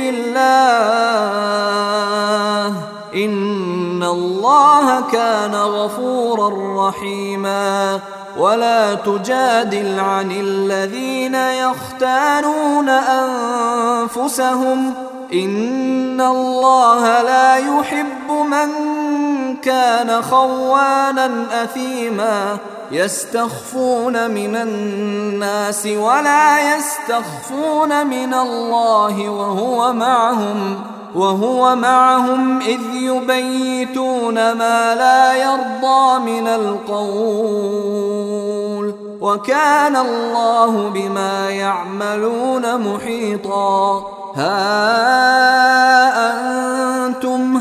الله إن الله كان غفورا رحيما. ولا تجادل عن الذين يختانون أنفسهم إن الله لا يحب من كان خوانا أثيما يستخفون من الناس ولا يستخفون من الله وهو معهم وهو معهم إذ يبيتون ما لا يرضى من القول وكان الله بما يعملون محيطا. ها أنتم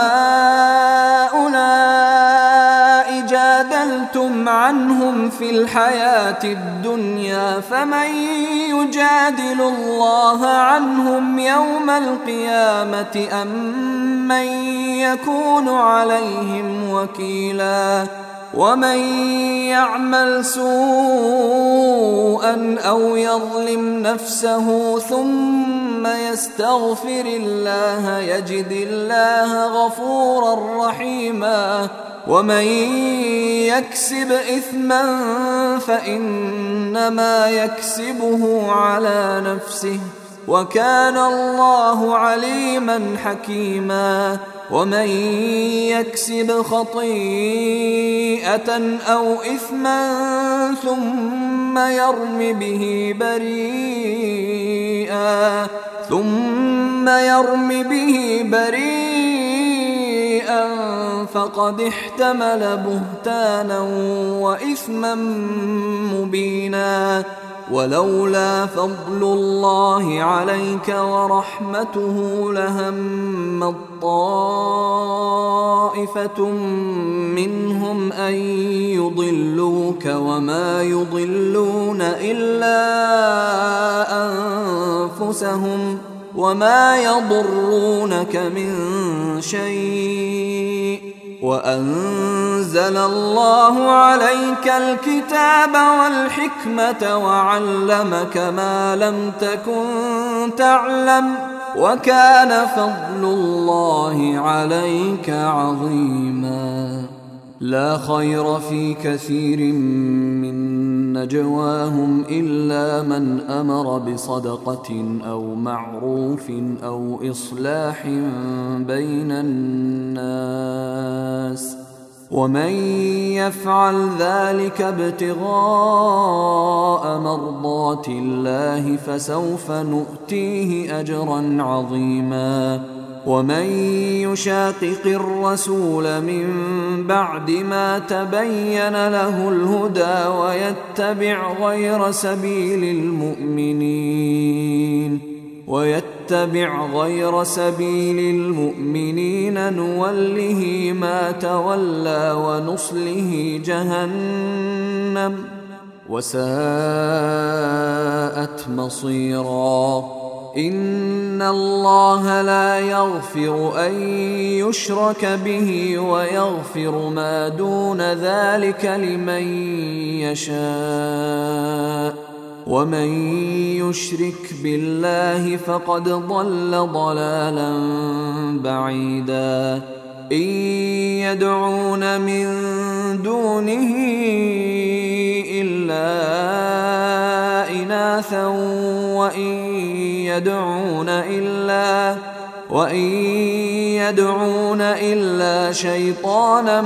هؤلاء جادلتم عنهم في الحياة الدنيا فمن يجادل الله عنهم يوم القيامة أم من يكون عليهم وكيلا. ومن يعمل سوءا أو يظلم نفسه ثم يستغفر الله يجد الله غفورا رحيما. ومن يكسب إثما فإنما يكسبه على نفسه وكان الله عليما حكيما. ومن يكسب خطيئة أو إثما ثم يرم به بريئا ثم يرم به بريئا فقد احتمل بهتانا وإثما مبينا. ولولا فضل الله عليك ورحمته لهم طائفة منهم أن يضلوك وما يضلون إلا أنفسهم وما يضرونك من شيء وأنزل الله عليك الكتاب والحكمة وعلمك ما لم تكن تعلم وكان فضل الله عليك عظيما. لا خير في كثير من نجواهم إلا من أمر بصدقة أو معروف أو إصلاح بين الناس ومن يفعل ذلك ابتغاء مرضات الله فسوف نؤتيه أجرا عظيما. ومن يشاقق الرسول من بعد ما تبين له الهدى ويتبع غير سبيل المؤمنين ويتبع غير سبيل المؤمنين نوله ما تولى ونصله جهنم وساءت مصيرا. إن الله لا يغفر أن يشرك به ويغفر ما دون ذلك لمن يشاء ومن يشرك بالله فقد ضل ضلالا بعيدا. إن يدعون من دونه إلا إناثا وإن يدعون إلا وإن يدعون إلا شيطانا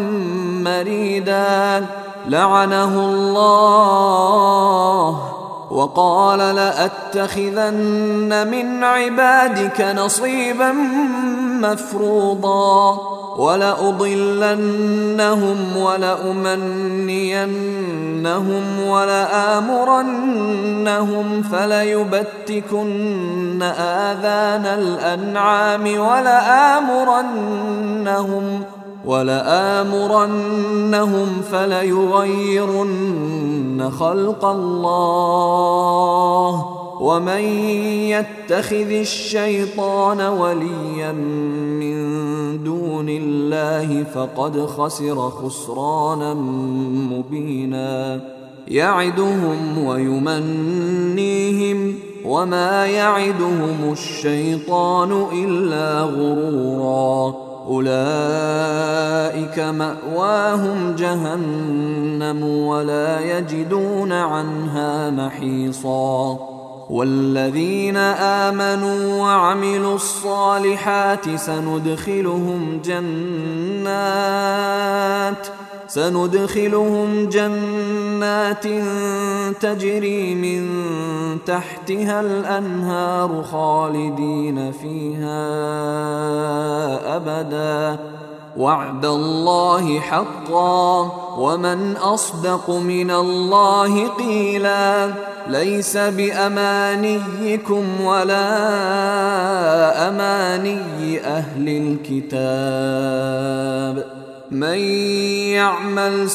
مريدا لعنه الله وقال لأتخذن من عبادك نصيبا مفروضا ولأضلنهم ولأمنينهم ولآمرنهم فليبتكن آذان الأنعام ولآمرنهم ولآمرنهم فليغيرن خلق الله ومن يتخذ الشيطان وليا من دون الله فقد خسر خسرانا مبينا. يعدهم ويمنيهم وما يعدهم الشيطان إلا غرورا. أولئك مأواهم جهنم ولا يجدون عنها محيصا. والذين آمنوا وعملوا الصالحات سندخلهم جنات سندخلهم جنات تجري من تحتها الأنهار خالدين فيها أبدا وعد الله حقا ومن أصدق من الله قيلا. ليس بأمانيكم ولا أماني أهل الكتاب من يعمل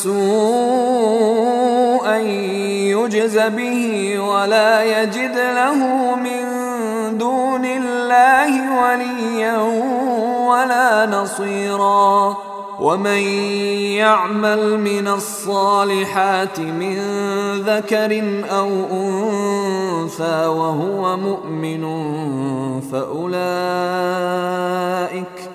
سوءا يجز به ولا يجد له من دون الله وليا ولا نصيرا. ومن يعمل من الصالحات من ذكر أو أنثى وهو مؤمن فأولئك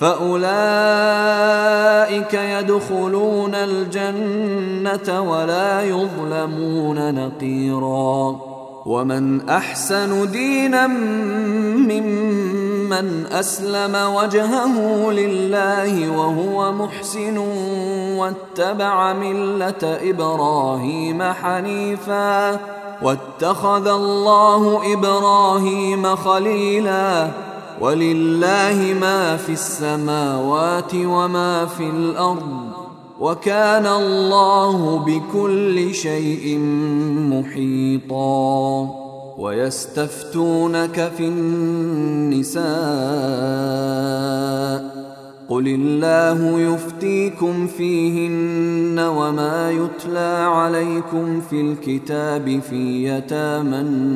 فأولئك يدخلون الجنة ولا يظلمون نقيرا. ومن أحسن دينا ممن من أسلم وجهه لله وهو محسن واتبع ملة إبراهيم حنيفا واتخذ الله إبراهيم خليلا ولله ما في السماوات وما في الأرض وكان الله بكل شيء محيطا. ويستفتونك في النساء قل الله يفتيكم فيهن وما يتلى عليكم في الكتاب في يتامى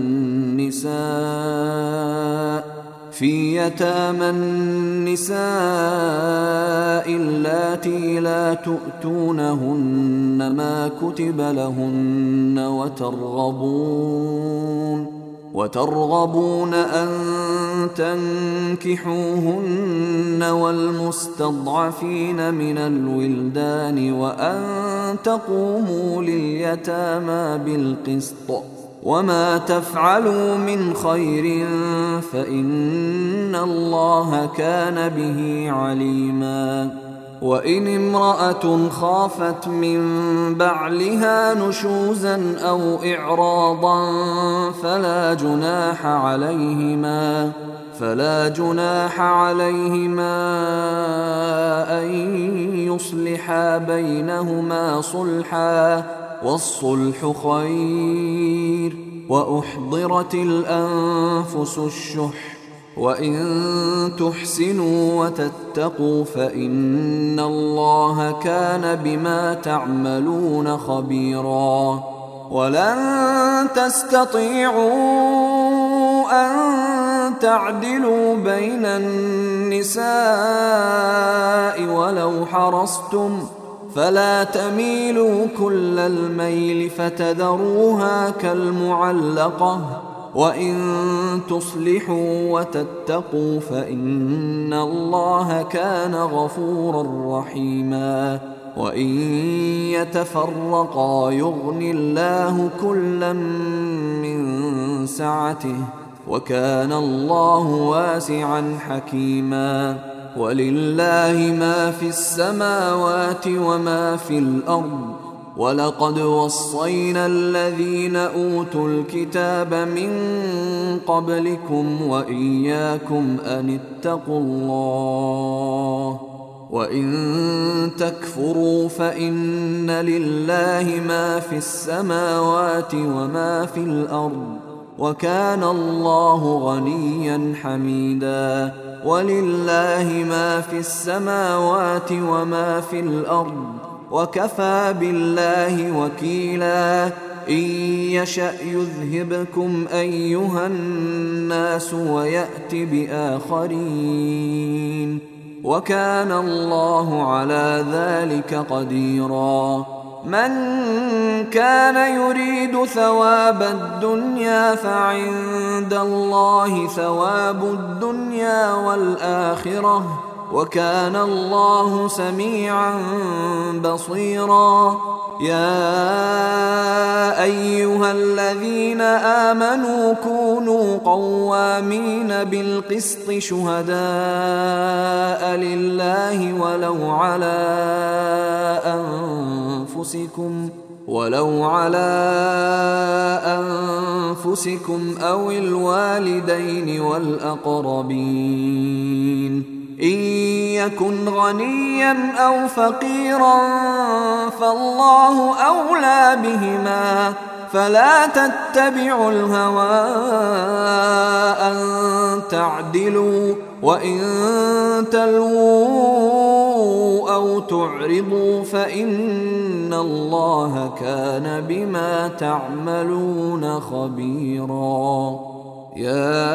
النساء في يتامى النساء اللاتي لا تؤتونهن ما كتب لهن وترغبون وترغبون أن تنكحوهن والمستضعفين من الولدان وأن تقوموا لليتامى بالقسط وما تفعلوا من خير فإن الله كان به عليما. وإن امرأة خافت من بعلها نشوزا أو إعراضا فلا جناح عليهما فلا جناح عليهما أن يصلحا بينهما صلحا والصلح خير وأحضرت الأنفس الشح وإن تحسنوا وتتقوا فإن الله كان بما تعملون خبيرا. ولن تستطيعوا أن تعدلوا بين النساء ولو حرصتم فلا تميلوا كل الميل فتذروها كالمعلقة وإن تصلحوا وتتقوا فإن الله كان غفورا رحيما. وإن يتفرقا يغن الله كلا من سعته وكان الله واسعا حكيما. ولله ما في السماوات وما في الأرض ولقد وصينا الذين أوتوا الكتاب من قبلكم وإياكم أن اتقوا الله وإن تكفروا فإن لله ما في السماوات وما في الأرض وكان الله غنيا حميدا. ولله ما في السماوات وما في الأرض وكفى بالله وكيلا. إن يشأ يذهبكم أيها الناس ويأت بآخرين وكان الله على ذلك قديرا. من كان يريد ثواب الدنيا فعند الله ثواب الدنيا والآخرة وكان الله سميعا بصيرا. يا أيها الذين آمنوا كونوا قوامين بالقسط شهداء لله ولو على أنفسكم ولو على أنفسكم أو الوالدين والأقربين إن يكن غنيا أو فقيرا فالله أولى بهما فلا تتبعوا الهوى أن تعدلوا وإن تلووا أو تعرضوا فإن الله كان بما تعملون خبيرا. يا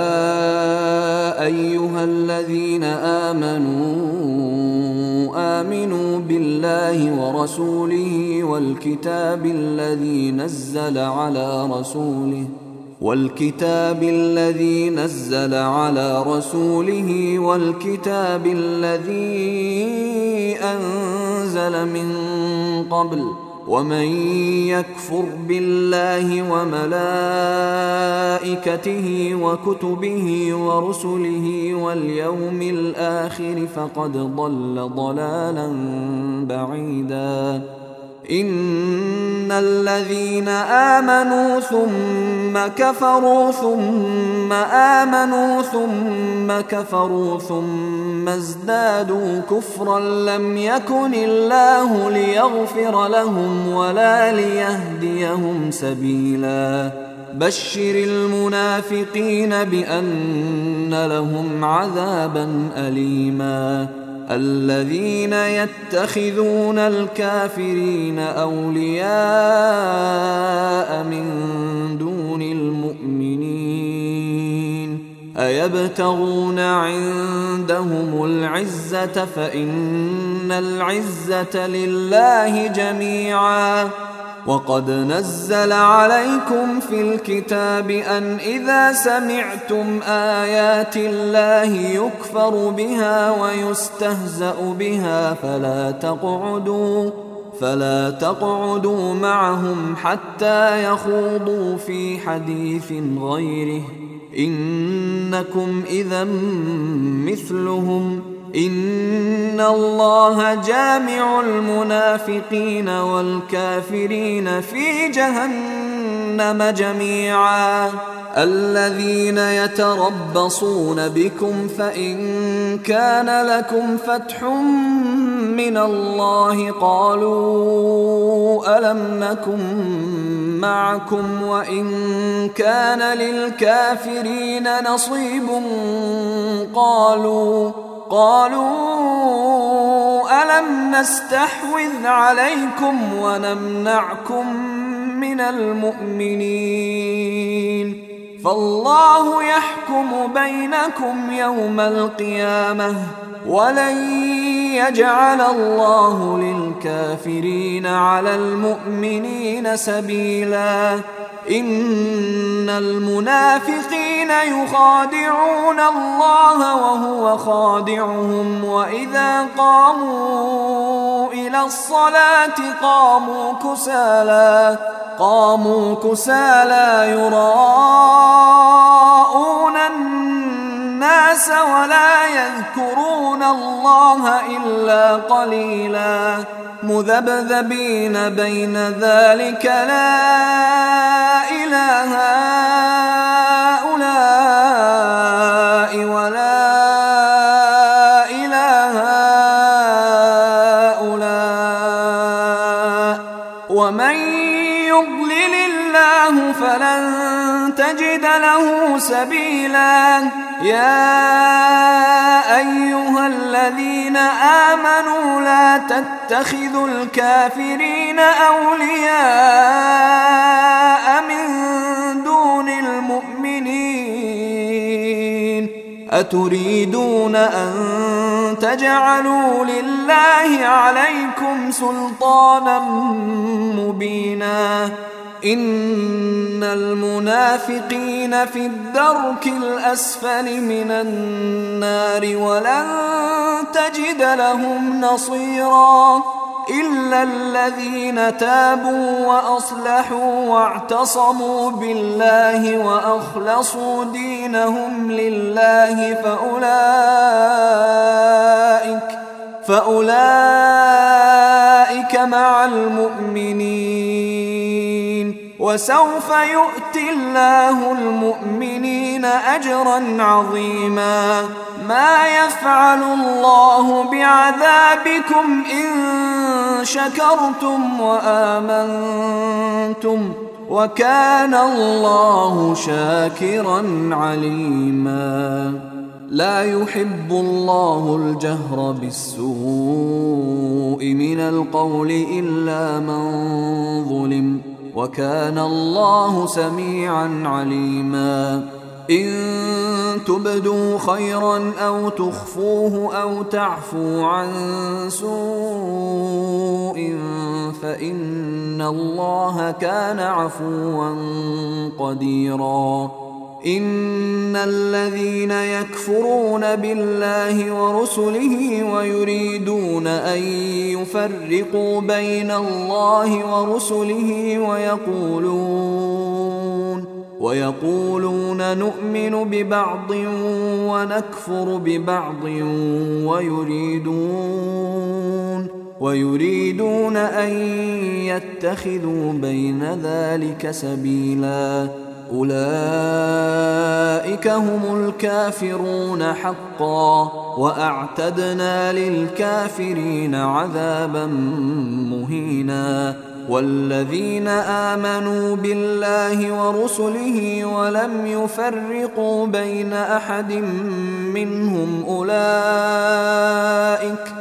أيها الذين آمنوا آمنوا بالله ورسوله والكتاب الذي نزل على رسوله والكتاب الذي نزل على رسوله والكتاب الذي أنزل من قبل ومن يكفر بالله وملائكته وكتبه ورسله واليوم الآخر فقد ضل ضلالا بعيدا. إن الذين آمنوا ثم كفروا ثم آمنوا ثم كفروا ثم ازدادوا كفرا لم يكن الله ليغفر لهم ولا ليهديهم سبيلا. بشر المنافقين بأن لهم عذابا أليما. الذين يتخذون الكافرين أولياء من دون المؤمنين أيبتغون عندهم العزة فإن العزة لله جميعا. وقد نزل عليكم في الكتاب أن إذا سمعتم آيات الله يكفر بها ويستهزأ بها فلا تقعدوا فلا تقعدوا معهم حتى يخوضوا في حديث غيره إنكم إذا مثلهم. إن الله جامع المنافقين والكافرين في جهنم جميعا. الذين يتربصون بكم فإن كان لكم فتح من الله قالوا ألم نكن معكم وإن كان للكافرين نصيب قالوا قالوا ألم نستحوذ عليكم ونمنعكم من المؤمنين فالله يحكم بينكم يوم القيامة ولن يجعل الله للكافرين على المؤمنين سبيلا. إن المنافقين يخادعون الله وهو خادعهم وإذا قاموا إلى الصلاة قاموا كسالى قاموا كسالى يراءون الناس ولا يذكرون الله إلا قليلا. مذبذبين بين ذلك لا إله هؤلاء ولا إله هؤلاء ومن يضلل الله فلن تجد له سبيلا. يا أيها الذين آمنوا لا تتخذوا الكافرين أولياء من دون المؤمنين أتريدون أن تجعلوا لله عليكم سلطانا مبينا. إن المنافقين في الدرك الأسفل من النار ولن تجد لهم نصيرا إلا الذين تابوا وأصلحوا واعتصموا بالله وأخلصوا دينهم لله فأولئك فأولئك مع المؤمنين وسوف يؤتي الله المؤمنين أجرا عظيما. ما يفعل الله بعذابكم إن شكرتم وآمنتم وكان الله شاكرا عليما. لا يحب الله الجهر بالسوء من القول إلا من ظلم وكان الله سميعا عليما. إن تبدوا خيرا أو تخفوه أو تعفوا عن سوء فإن الله كان عفوا قديرا. إن الذين يكفرون بالله ورسله ويريدون أن يفرقوا بين الله ورسله ويقولون ويقولون نؤمن ببعض ونكفر ببعض ويريدون ويريدون أن يتخذوا بين ذلك سبيلا أولئك هم الكافرون حقا وأعتدنا للكافرين عذابا مهينا والذين آمنوا بالله ورسله ولم يفرقوا بين أحد منهم أولئك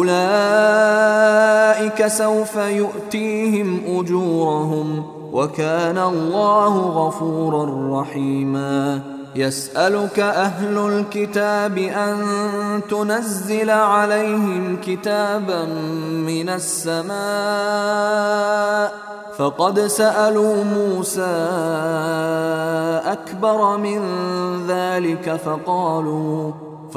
أولئك سوف يؤتيهم أجورهم وكان الله غفورا رحيما يسألك أهل الكتاب أن تنزل عليهم كتابا من السماء فقد سألوا موسى أكبر من ذلك فقالوا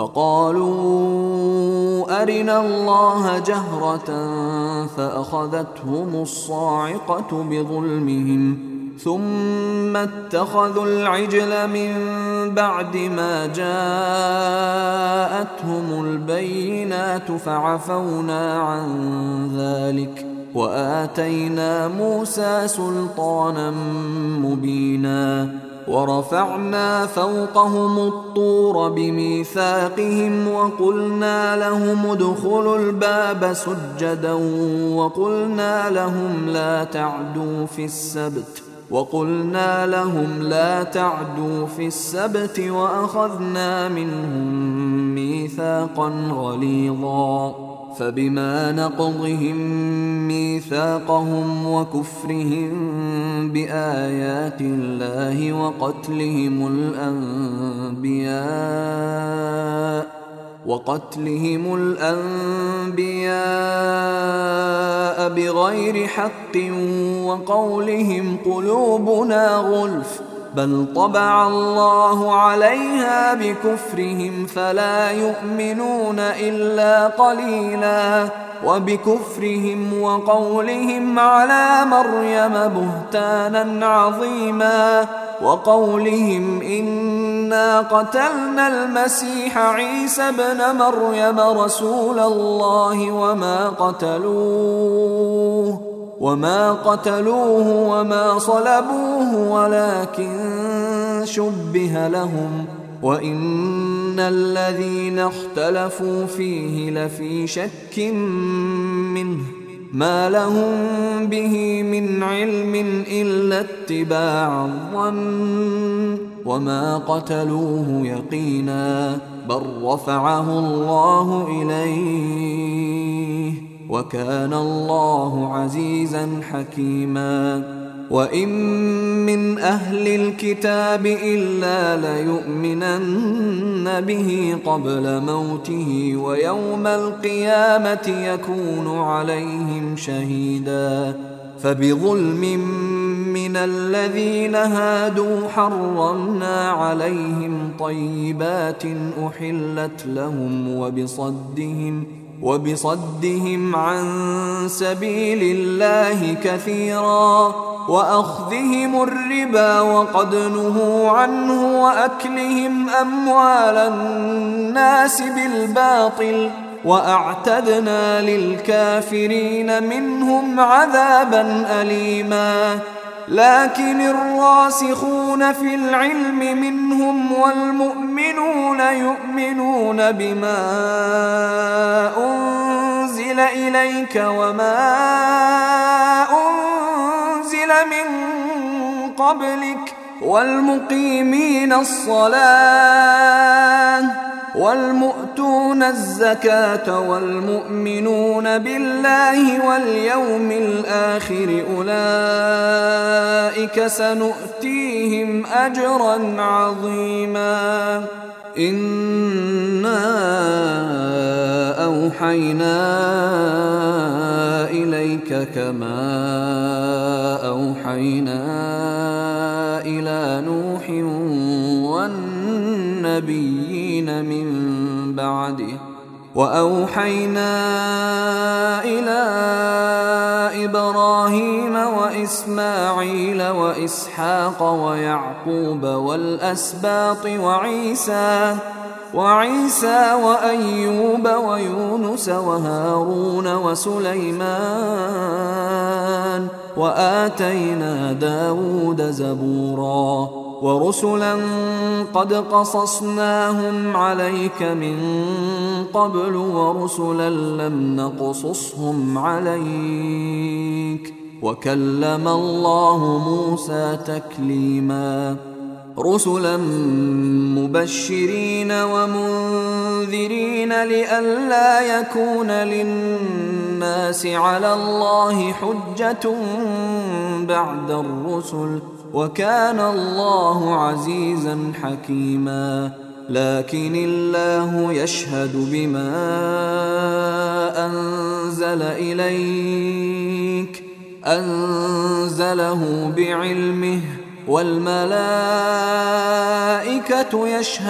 فقالوا أرنا الله جهرة فأخذتهم الصاعقة بظلمهم ثم اتخذوا العجل من بعد ما جاءتهم البينات فعفونا عن ذلك وآتينا موسى سلطانا مبينا ورفعنا فوقهم الطور بميثاقهم وقلنا لهم ادخلوا الباب سجدا وقلنا لهم لا تعدوا في السبت وقلنا لهم لا تعدوا في السبت وأخذنا منهم ميثاقا غليظا فبما نقضهم ميثاقهم وكفرهم بآيات الله وقتلهم الأنبياء وقتلهم الأنبياء بغير حق وقولهم قلوبنا غلف بل طبع الله عليها بكفرهم فلا يؤمنون إلا قليلا وبكفرهم وقولهم على مريم بهتانا عظيما وقولهم إنا قتلنا المسيح عيسى ابن مريم رسول الله وما قتلوه وما قتلوه وما صلبوه ولكن شبه لهم وإن الذين اختلفوا فيه لفي شك منه ما لهم به من علم إلا اتباع الظن وما قتلوه يقينا بل رفعه الله إليه وكان الله عزيزا حكيما وإن من أهل الكتاب إلا ليؤمنن به قبل موته ويوم القيامة يكون عليهم شهيدا فبظلم من الذين هادوا حرمنا عليهم طيبات أحلت لهم وبصدهم وبصدهم عن سبيل الله كثيرا وأخذهم الربا وقد نهوا عنه وأكلهم أموال الناس بالباطل وأعتدنا للكافرين منهم عذابا أليما لكن الراسخون في العلم منهم والمؤمنون يؤمنون بما أنزل إليك وما أنزل من قبلك والمقيمين الصلاة والمؤتون الزكاة والمؤمنون بالله واليوم الآخر أولئك سنؤتيهم أجرا عظيما إنا أوحينا إليك كما أوحينا إلى نوح النبيين من بعده. وأوحينا إلى إبراهيم وإسماعيل وإسحاق ويعقوب والأسباط وعيسى وعيسى وأيوب ويونس وهارون وسليمان وآتينا داود زبورا ورسلا قد قصصناهم عليك من قبل ورسلا لم نقصصهم عليك وكلم الله موسى تكليما رسلا مبشرين ومنذرين لئلا يكون للناس على الله حجة بعد الرسل وكان الله عزيزا حكيما. لكن الله يشهد بما أنزل إليك أنزله بعلمه والملائكة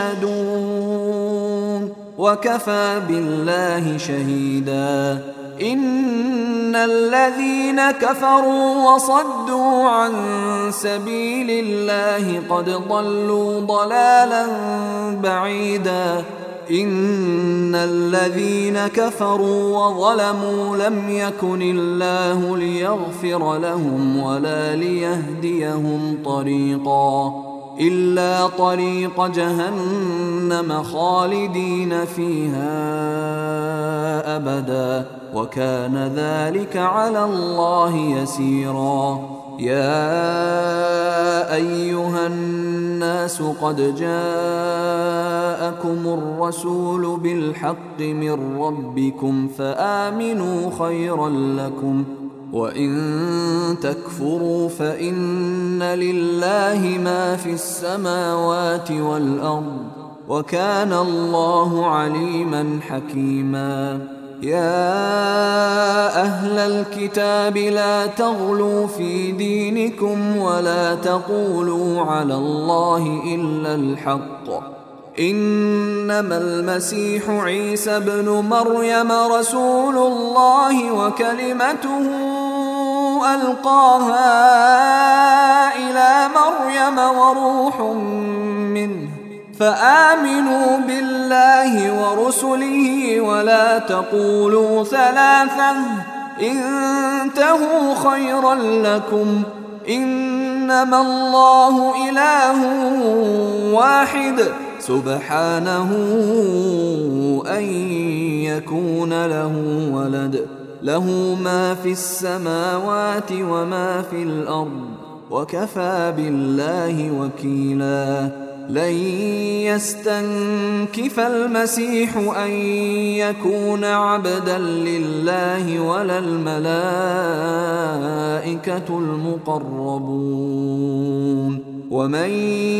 يشهدون وكفى بالله شهيدا. إن الذين كفروا وصدوا عن سبيل الله قد ضلوا ضلالا بعيدا. إن الذين كفروا وظلموا لم يكن الله ليغفر لهم ولا ليهديهم طريقا إلا طريق جهنم خالدين فيها أبدا وكان ذلك على الله يسيرا. يا أيها الناس قد جاءكم الرسول بالحق من ربكم فآمنوا خيرا لكم وإن تكفروا فإن لله ما في السماوات والأرض وكان الله عليما حكيما. يا أهل الكتاب لا تغلوا في دينكم ولا تقولوا على الله إلا الحق إنما المسيح عيسى ابن مريم رسول الله وكلمته ألقاها إلى مريم وروح منه فآمنوا بالله ورسله ولا تقولوا ثلاثة انتهوا خيرا لكم إنما الله إله واحد سبحانه أن يكون له ولد له ما في السماوات وما في الأرض وكفى بالله وكيلا. لن يستنكف المسيح أن يكون عبدا لله ولا الملائكة المقربون ومن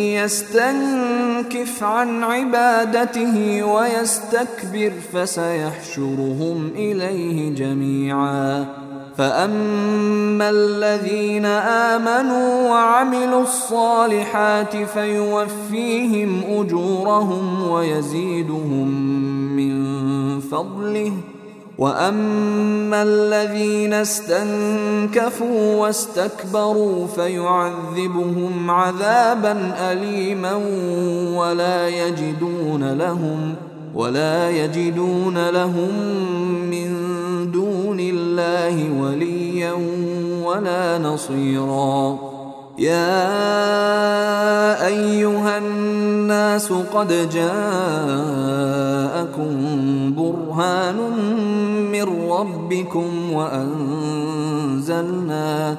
يستنكف عن عبادته ويستكبر فسيحشرهم إليه جميعا. فأما الذين آمنوا وعملوا الصالحات فيوفيهم أجورهم ويزيدهم من فضله وأما الذين استنكفوا واستكبروا فيعذبهم عذابا أليما ولا يجدون لهم ولا يجدون لهم من دون الله وليا ولا نصيرا. يا أيها الناس قد جاءكم برهان من ربكم وأنزلنا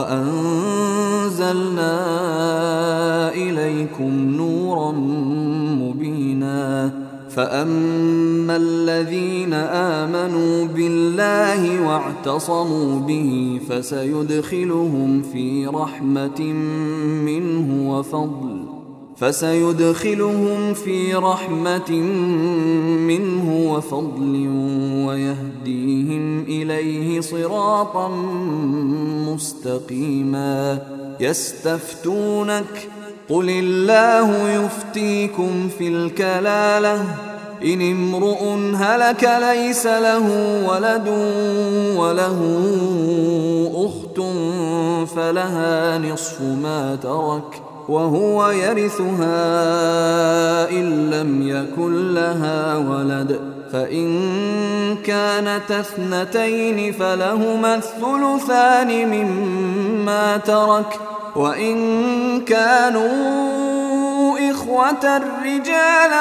وأنزلنا إليكم نورا مبينا. فأما الذين آمنوا بالله واعتصموا به فسيدخلهم في رحمة منه وفضل فسيدخلهم في رحمة منه وفضل ويهديهم إليه صراطا مستقيما. يستفتونك قل الله يفتيكم في الكلالة إن امرؤ هلك ليس له ولد وله أخت فلها نصف ما ترك وهو يرثها إن لم يكن لها ولد فإن كانت اثنتين فلهما الثلثان مما ترك وإن كانوا إخوة رجالا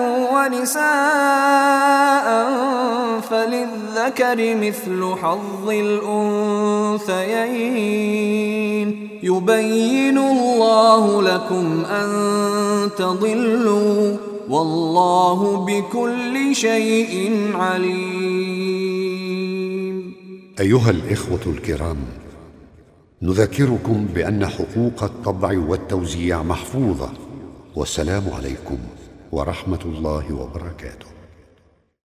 ونساء فللذكر مثل حظ الأنثيين يبين الله لكم أن تضلوا والله بكل شيء عليم. أيها الإخوة الكرام، نذكركم بأن حقوق الطبع والتوزيع محفوظة، والسلام عليكم ورحمة الله وبركاته.